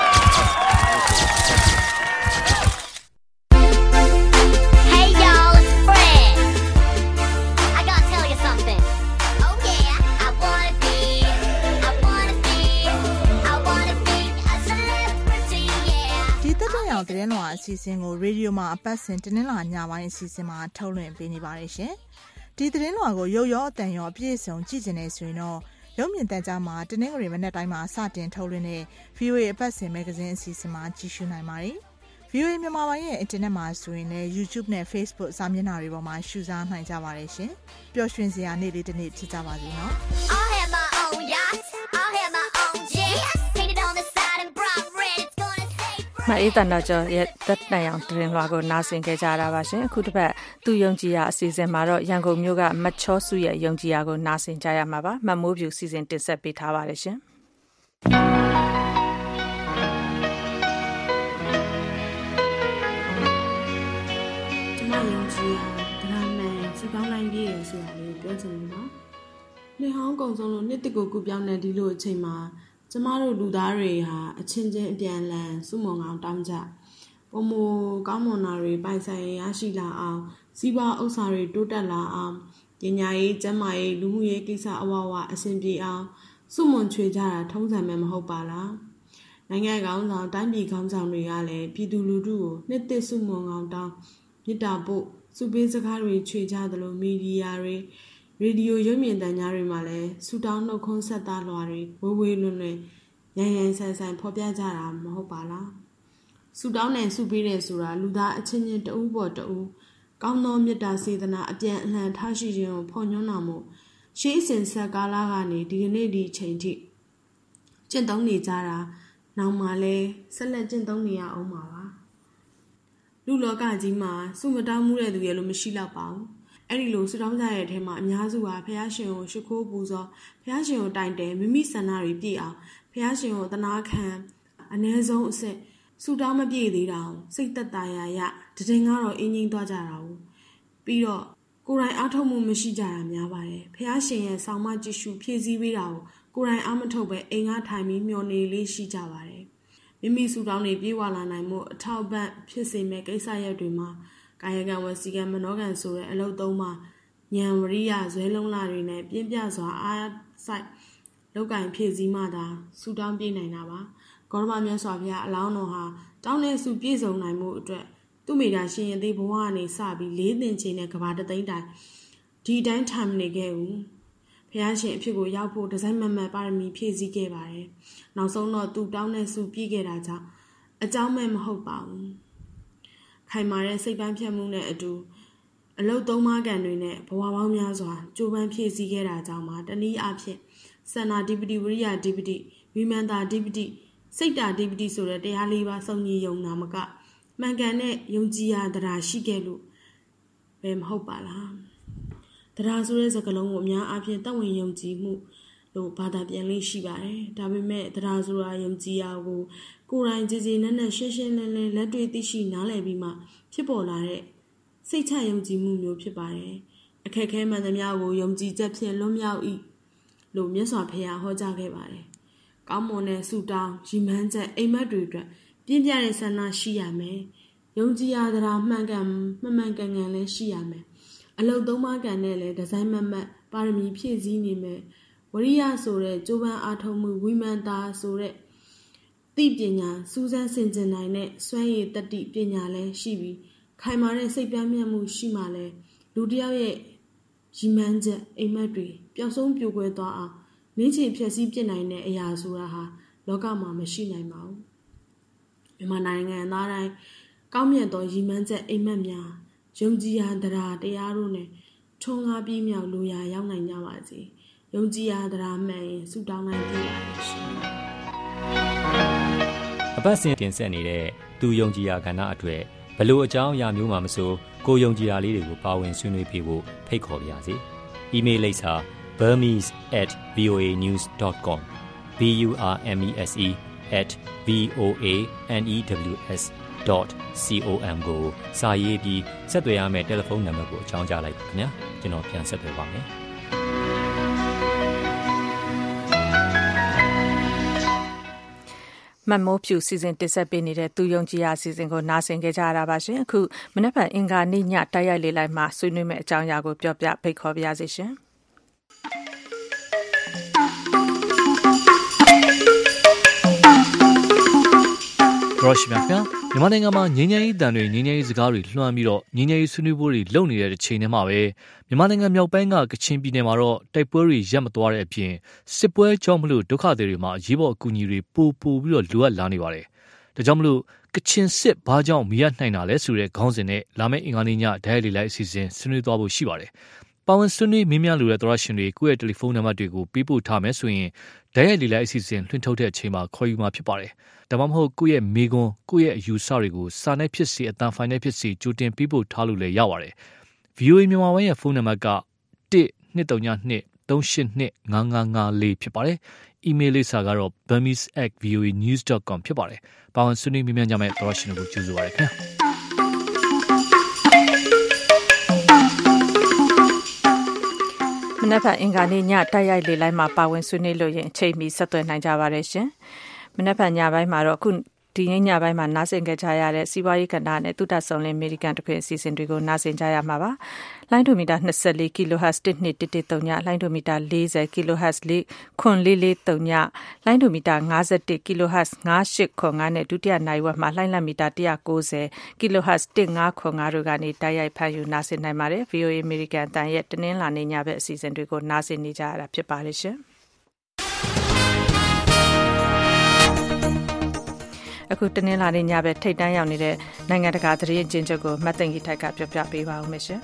S6: သတင်းလွှာအစီအစဉ်ကိုရေဒီယိုမှာအပတ်စဉ်တင်းနှင်းလာညပိုင်းအစီအစဉ်မှာထုတ်လွှင့်ပေးနေပါတယ်ရှင်။ဒီသတင်းလွှာကိုရုပ်ရောအသံရောအပြည့်အစုံကြည့်နေဆိုရင်တော့ရုပ်မြင်သံကြားမှာတင်းနှင်းကလေးမနေ့တိုင်းမှာစတင်ထုတ်လွှင့်တဲ့ ဗီအိုအေ အပတ်စဉ်မဂ္ဂဇင်းအစီအစဉ်မှာကြည့်ရှုနိုင်ပါတယ်။ ဗီအိုအေ မြန်မာပိုင်းရဲ့အင်တာနက်မှာဆိုရင်လည်း YouTube နဲ့ Facebook စာမျက်နှာတွေပေါ်မှာရှုစားနိုင်ကြပါတယ်ရှင်။ပျော်ရွှင်စရာနေ့လေးတစ်နေ့ဖြစ်ကြပါစေနော်။ I'll have my own yacht. I'll have my own jet. Painted on the side and bright red. မအေးတန်တော့ကျော်ရဲ့သက်တန်အောင်တင်လွှာကိုနားဆင်ခဲ့ကြတာပါရှင်အခုတစ်ပတ်သူယုံကြည်ရာအစီအစဉ်မှာတော့ရန်ကုန်မြို့ကမချောစုရဲ့ယုံကြည်ရာကိုနားဆင်ကြရမှာပါမမိုးဖြူစီစဉ်တင်ဆက်ပေးထားပါတယ်ရှင်
S16: ကျမယုံကြည်ရာဒရာမန်စီပေါင်းလိုက်ပြည့်ရဆိုတာလေးပြောချင်တယ်နော်နှစ်ဟောင်းကုံဆုံးလို့နှစ်တကူကူပြောင်းနေဒီလိုအချိန်မှာကျမတို့လူသားတွေဟာအချင်းချင်းအပြန်လန်စုမုံအောင်တောင်းကြပုံမကောင်းမွန်တာတွေပိုင်ဆိုင်ရရှိလာအောင်စီးပွားဥစ္စာတွေတိုးတက်လာအောင်ပညာရေးကျန်းမာရေးလူမှုရေးကိစ္စအဝဝအဆင်ပြေအောင်စုမုံချွေကြတာထုံးစံမဲ့မဟုတ်ပါလားနိုင်ငံကောင်းဆောင်တိုင်းပြည်ကောင်းဆောင်တွေကလည်းပြည်သူလူထုကိုနှစ်သက်စုမုံအောင်တောင်းမြစ်တာဖို့စုပေးစကားတွေချွေကြသလိုမီဒီယာတွေရေဒီယိုရုပ်မြင်သံကြားတွေမှာလည်းဆူတောင်းနှုတ်ခွန်းဆက်သားလွှာတွေဝေဝေလွန်လွန်ရန်ရန်ဆန်ဆန်ဖော်ပြကြတာမဟုတ်ပါလားဆူတောင်းနဲ့ဆူပေးတယ်ဆိုတာလူသားအချင်းချင်းတဦးပေါ်တဦးကောင်းသောမေတ္တာစေတနာအပြန်အလှန်ထားရှိခြင်းကိုဖော်ညွှန်းတော်မူရှေးစဉ်ဆက်ကာလကနေဒီကနေ့ဒီအချိန်ထိကျင့်သုံးနေကြတာနောက်မှလည်းဆက်လက်ကျင့်သုံးနေရအောင်ပါပါလူလောကကြီးမှာစုမတောင်းမှုတဲ့သူရဲ့လို့မရှိတော့ပါဘူးအဲ့ဒီလိုဆူတောင်းကြရဲ့အထက်မှာအများစုဟာဖះရှင်ကိုရှိခိုးပူဇော်ဖះရှင်ကိုတိုင်တယ်မိမိဆန္ဒတွေပြည့်အောင်ဖះရှင်ကိုသနာခံအ ਨੇ ဆုံးအစစ်ဆူတောင်းမပြည့်သေးတာစိတ်သက်သာရာရတည်ငါတော့အင်းငိမ့်သွားကြတာဘူးပြီးတော့ကိုယ်တိုင်အားထုတ်မှုမရှိကြတာများပါတယ်ဖះရှင်ရဲ့ဆောင်းမကြည့်ရှုဖြည့်ဆည်းပေးတာကိုကိုယ်တိုင်အားမထုတ်ပဲအိမ်ကထိုင်ပြီးမျောနေလေးရှိကြပါတယ်မိမိဆူတောင်းတွေပြေးဝလာနိုင်မှုအထောက်ပံ့ဖြစ်စေမဲ့ကိစ္စရပ်တွေမှာကာယကံဝစီကံမနောကံဆိုတဲ့အလုပ်သုံးမှာဉာဏ်ဝရိယဇွဲလုံးလာတွေနဲ့ပြင်းပြစွာအားဆိုင်လောက်ကင်ဖြည့်စည်းမှသာဆူတောင်းပြနိုင်တာပါဂေါရမမြတ်စွာဘုရားအလောင်းတော်ဟာတောင်းတဲ့ဆူပြည့်စုံနိုင်မှုအတွက်သူ့မိသားရှင်ရင်သေးဘဝကနေစပြီးလေးသင်ချိန်နဲ့ကဘာတသိန်းတိုင်ဒီတိုင်းထိုင်နေခဲ့ဦးဘုရားရှင်အဖြစ်ကိုရောက်ဖို့ဒီဇိုင်းမမတ်ပါရမီဖြည့်ဆည်းခဲ့ပါတယ်နောက်ဆုံးတော့သူတောင်းတဲ့ဆူပြည့်ခဲ့တာကြောင့်အကြောင်းမဲ့မဟုတ်ပါဘူးခိုင်မာတဲ့စိတ်ပိုင်းဖြတ်မှုနဲ့အတူအလုတ်သုံးပါးကန်တွေနဲ့ဘဝပေါင်းများစွာကြိုးပမ်းဖြည့်ဆည်းခဲ့တာကြောင့်မှာတနည်းအားဖြင့်စန္နာဓိပတိဝိရိယဓိပတိဝိမန္တာဓိပတိစိတ်တာဓိပတိဆိုတဲ့တရားလေးပါစုံညီယုံနာမကမှန်ကန်တဲ့ယုံကြည်ရာတရားရှိခဲ့လို့ဘယ်မဟုတ်ပါလားတရားဆိုတဲ့စကားလုံးကိုအများအားဖြင့်တတ်ဝင်ယုံကြည်မှုလို့ဘာသာပြန်လေးရှိပါတယ်ဒါပေမဲ့တရားဆိုတာယုံကြည်ရာကိုကိုယ်တိုင်ကြည်ကြည်နက်နက်ရှင်းရှင်းလင်းလင်းလက်တွေ့သိရှိနားလည်ပြီးမှဖြစ်ပေါ်လာတဲ့စိတ်ချယုံကြည်မှုမျိုးဖြစ်ပါတယ်အခက်ခဲမှန်သမျှကိုယုံကြည်ချက်ဖြင့်လွတ်မြောက်၏လို့မြတ်စွာဘုရားဟောကြားခဲ့ပါတယ်ကောင်းမွန်တဲ့ဆုတောင်းရည်မှန်းချက်အိမ်မက်တွေအတွက်ပြင်းပြတဲ့ဆန္ဒရှိရမယ်ယုံကြည်ရာတရားမှန်ကန်မှန်မှန်ကန်ကန်လည်းရှိရမယ်အလုတ်သုံးပါးကန်နဲ့လည်းဒီဇိုင်းမမတ်ပါရမီဖြည့်ဆည်းနေမယ်ဝရိယဆိုတဲ့ကြိုးပမ်းအားထုတ်မှုဝိမာန်တာဆိုတဲ့သိပညာစူးစမ်းဆင်ခြင်နိုင်တဲ့စွမ်းရည်တတိပညာလည်းရှိပြီးခိုင်မာတဲ့စိတ်ပြည့်မြတ်မှုရှိမှလည်းလူတစ်ယောက်ရဲ့ရည်မှန်းချက်အိမ်မက်တွေပျောက်ဆုံးပြိုကွဲသွားအောင်နင်းချေဖြည့်ဆည်းပြနိုင်တဲ့အရာဆိုတာဟာလောကမှာမရှိနိုင်ပါဘူးမြန်မာနိုင်ငံသားတိုင်းကောင်းမြတ်သောရည်မှန်းချက်အိမ်မက်များယုံကြည်ရာတရားတရားတို့နဲ့ထုံငါပြည့်မြောက်လိုရာရောက်နိုင်ကြပါစေယုံကြည်ရာတရားမှန်ရင်ဆုတောင်းနိုင်ကြပါရှင်
S15: အပတ်စဉ်တင်ဆက်နေတဲ့သူယုံကြည်ရာကဏ္ဍအတွက်ဘလို့အကြောင်းအရာမျိုးမှမဆိုကိုယုံကြည်ရာလေးတွေကိုပါဝင်ဆွေးနွေးပေးဖို့ဖိတ်ခေါ်ပါရစေ။ email လိပ်စာ burmese at voanews dot com b u r m e s e at v o a news dot com ကိုစာရေးပြီးဆက်သွယ်ရမယ့်တယ်လီဖုန်းနံပါတ်ကိုအကြောင်းကြားလိုက်ပါခင်ဗျာကျွန်တော်ပြန်ဆက်သွယ်ပါမယ်
S2: မမိုးဖြူစီစဉ်တင်ဆက်ပေးနေတဲ့သူယုံကြည်ရာစီစဉ်ကိုနားဆင်ကြကြရတာပါရှင်အခုမနက်ဖြန်အင်္ဂါနေ့ညတိုက်ရိုက်လေးလိုက်မှာဆွေးနွေးမယ့်အကြောင်းအရာကိုပြောပြဖိတ်ခေါ်ပါရစေရှင်
S17: ရောရှိမြတ်မြန်မာနိုင်ငံမှာငြိမ်းချမ်းရေးတန်တွေငြိမ်းချမ်းရေးစကားတွေလွှမ်းပြီးတော့ငြိမ်းချမ်းရေးဆွေးနွေးပွဲတွေလုပ်နေတဲ့ချိန်ထဲမှာပဲမြန်မာနိုင်ငံမြောက်ပိုင်းကကချင်ပြည်နယ်မှာတော့တိုက်ပွဲတွေရပ်မသွားတဲ့အပြင်စစ်ပွဲကြောင့်မလို့ဒုက္ခတွေတွေမှာအရေးပေါ်အကူအညီတွေပိုပိုပြီးတော့လိုအပ်လာနေပါတယ်။ဒါကြောင့်မလို့ကချင်စစ်ဘာကြောင့်မရနိုင်တာလဲဆိုတဲ့ခေါင်းစဉ်နဲ့လာမယ့်အင်္ဂါနေ့ညဒိုင်လီလိုက်အစီအစဉ်ဆွေးနွေးသွားဖို့ရှိပါတယ်။ပါဝင်ဆွေးနွေးမင်းများလိုတဲ့သောရရှင်တွေကိုယ့်ရဲ့တယ်လီဖုန်းနံပါတ်တွေကိုပေးပို့ထားမယ်ဆိုရင်ဒိုင်လီလိုက်အစီအစဉ်လွှင့်ထုတ်တဲ့အချိန်မှာခေါ်ယူမှာဖြစ်ပါတယ်။ဒါမှမဟုတ်ကိုယ့်ရဲ့မိကွန်းကိုယ့်ရဲ့အယူဆတွေကိုစာနဲ့ဖြစ်စီအတန်ဖိုင်နဲ့ဖြစ်စီကြိုတင်ပေးပို့ထားလို့လည်းရပါတယ်။ ဗီအိုအေ မြန်မာပိုင်းရဲ့ဖုန်းနံပါတ်က one two two two three eight two five five four ဖြစ်ပါတယ်။ အီးမေးလ်လိပ်စာကတော့ burmese at v o a news dot com ဖြစ်ပါတယ်။ပါဝင်ဆွေးနွေးမြင်ကြမယ့်သောရရှင်တို့ကိုကျေးဇူးပါရခင်ဗျာ။
S2: မနက်ဖြန်အင်္ဂါနေ့ညတိုက်ရိုက်လေးလိုက်မှာပါဝင်ဆွေးနွေးလို့ရင်အချိန်မီဆက်သွယ်နိုင်ကြပါတယ်ရှင်။မနက်ဖြန်ညပိုင်းမှာတော့အခုဒီနေ့ညပိုင်းမှာနားဆင်ကြရတဲ့စီးပွားရေးကဏ္ဍနဲ့တုဒ္ဒဆောင်လင်းအမေရိကန်တခွင်အစီအစဉ်တွေကိုနားဆင်ကြရမှာပါ။လိုင်းဒိုမီတာtwenty-four ကီလိုဟတ်ဇ်one two one one threeညလိုင်းဒိုမီတာfortyကီလိုဟတ်ဇ်four four four threeညလိုင်းဒိုမီတာfifty-oneကီလိုဟတ်ဇ်five eight four fiveနဲ့ဒုတိယနိုင်ဝက်မှာလိုင်းလံမီတာone ninetyကီလိုဟတ်ဇ်fifteen four fiveတို့ကနေတိုက်ရိုက်ဖမ်းယူနားဆင်နိုင်ပါတယ်။ ဗီအိုအေ အမေရိကန်အသံရဲ့တနင်္လာနေ့ညဘက်အစီအစဉ်တွေကိုနားဆင်နေကြရတာဖြစ်ပါတယ်ရှင်။အခုတနင်္လာနေ့ညဘက်ထိတ်တန်းရောက်နေတဲ့နိုင်ငံတကာသတင်းအကျဉ်းချုပ်ကိုမတ်သိင်ကြီးထိုက်ကပြောပြပေးပါဦးမယ်ရှင်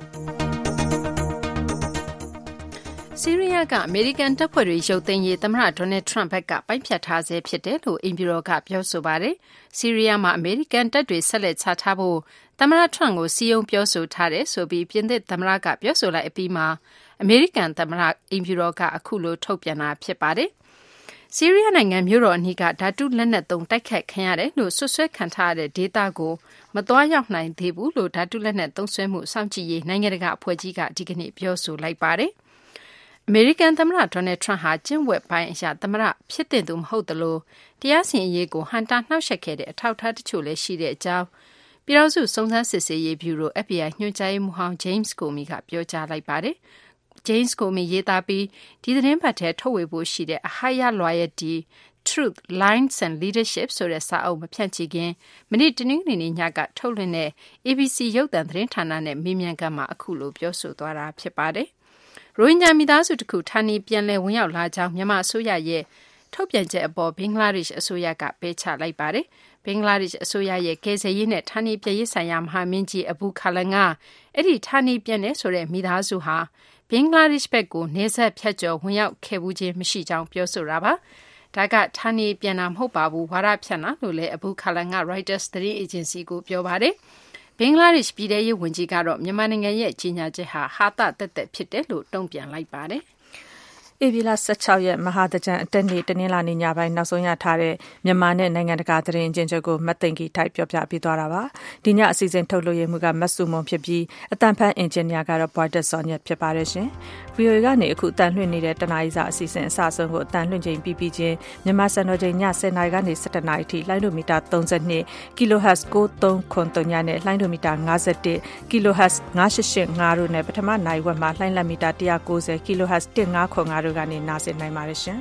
S3: ။ဆီးရီးယားကအမေရိကန်တပ်ဖွဲ့တွေရုပ်သိမ်းရေးသမ္မတဒေါ်နယ်ထရန့်ဘက်ကပိုင်းဖြတ်ထားဆဲဖြစ်တယ်လို့အိမ်ဖြူတော်ကပြောဆိုပါတယ်။ဆီးရီးယားမှာအမေရိကန်တပ်တွေဆက်လက်ချထားဖို့သမ္မတထရန့်ကိုစီယုံပြောဆိုထားတယ်ဆိုပြီးပြင်သစ်သမ္မတကပြောဆိုလိုက်အပြီးမှာအမေရိကန်သမ္မတအိမ်ဖြူတော်ကအခုလိုထုတ်ပြန်တာဖြစ်ပါတယ်။ဆီးရီးယားနိုင်ငံမြို့တော်အနီးကဓာတုလက်နက်သုံးတိုက်ခိုက်ခံရတယ်လို့ဆွဆွဲခံထားရတဲ့ဒေသကိုမသွားရောက်နိုင်သေးဘူးလို့ဓာတုလက်နက်သုံးစွဲမှုစောင့်ကြည့်ရေးနိုင်ငံတကာအဖွဲ့ကြီးကဒီကနေ့ပြောဆိုလိုက်ပါတယ်။အမေရိကန်သမ္မတဒေါ်နယ်ထရန့်ဟာကျင့်ဝတ်ပိုင်းအရသမ္မတဖြစ်တဲ့သူမဟုတ်သလိုတရားစီရင်ရေးကိုဟန်တာနှောက်ယှက်ခဲ့တဲ့အထောက်အထားတချို့လည်းရှိတဲ့အကြောင်းပြည်ထောင်စုစုံစမ်းစစ်ဆေးရေးဗျူရို F B I ညွှန်ကြားရေးမှူးဟောင်း James Comey ကပြောကြားလိုက်ပါတယ်။ James Comey ရေးသားပြီးဒီသတင်းပတ်ထဲထုတ်ဝေဖို့ရှိတဲ့ A Higher Loyalty, Truth, Lies and Leadership ဆိုတဲ့စာအုပ်မဖြန့်ချီခင်မနေ့တနင်္ဂနွေနေ့ညကထုတ်လွှင့်တဲ့ A B C ရုပ်သံသတင်းဌာနနဲ့မေးမြန်းခန်းမှာအခုလိုပြောဆိုသွားတာဖြစ်ပါတယ်။ရိုဟင်ဂျာမိသားစုတစ်ခုဌာနေပြန်လည်ဝင်ရောက်လာကြောင်းမြန်မာအစိုးရရဲ့ထုတ်ပြန်ချက်အပေါ်ဘင်္ဂလားဒေ့ရှ်အစိုးရကပယ်ချလိုက်ပါတယ်။ဘင်္ဂလားဒေ့ရှ်အစိုးရရဲ့ကယ်ဆယ်ရေးနဲ့ဌာနေပြန်ရေးဆိုင်ရာမဟာမင်းကြီးအဘူခါလန်ကအဲ့ဒီဌာနေပြန်တဲ့ဆိုတဲ့မိသားစုဟာဘင်္ဂလားဒေ့ရှ်ဘက်ကိုနေဆက်ဖြတ်ကျော်ဝင်ရောက်ခဲ့ဘူးခြင်းမရှိကြောင်းပြောဆိုတာပါ။ဒါကဌာနေပြန်တာမဟုတ်ပါဘူးဝါဒဖြန့်တာလို့လည်းအဘူခါလန်က Reuters သတင်းအေဂျင်စီကိုပြောပါတယ်။ဘင်္ဂလားဒေ့ရှ်ပြည်ထရေးဝန်ကြီးကတော့မြန်မာနိုင်ငံရဲ့ကြီးညာချက်ဟာဟာသသက်သက်ဖြစ်တယ်လို့တုံ့ပြန်လိုက်ပါတယ်။ဧပြီလ
S2: sixteenရက်မဟာသကြံအတက်နေ့တနင်္လာနေ့ညပိုင်းနောက်ဆုံးရထားတဲ့မြန်မာနဲ့နိုင်ငံတကာသတင်းအကျဉ်းချုပ်ကိုမတ်သိင်္ဂီထိုက်ပြောပြပေးသွားတာပါဒီညအစီအစဉ်ထုတ်လို့ရမှုကမတ်စုမုံဖြစ်ပြီးအတန်ဖန်အင်ဂျင်နီယာကတော့ Boyd Sonia ဖြစ်ပါတယ်ရှင် ဗီအိုအေ ကနေအခုအတန်လွှင့်နေတဲ့တနားရီစာအစီအစဉ်အစဆုံးကိုအတန်လွှင့်ချိန်ပြီးပြီးချင်းမြန်မာစံတော်ချိန်ညtenနာရီကနေsevenနာရီထိလိုင်းဒိုမီတာthirty-two ကီလိုဟတ်ဇ်nine three nine threeနဲ့လိုင်းဒိုမီတာfifty-oneကီလိုဟတ်ဇ်five eight eight fiveတို့နဲ့ပထမနိုင်ဝက်မှာလိုင်းလံမီတာone ninetyကီလိုဟတ်ဇ်fifteen four fiveတို့ကနေနားဆင်နိုင်ပါတယ်ရှင်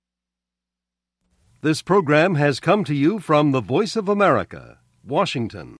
S1: This program has come to you from the Voice of America, Washington.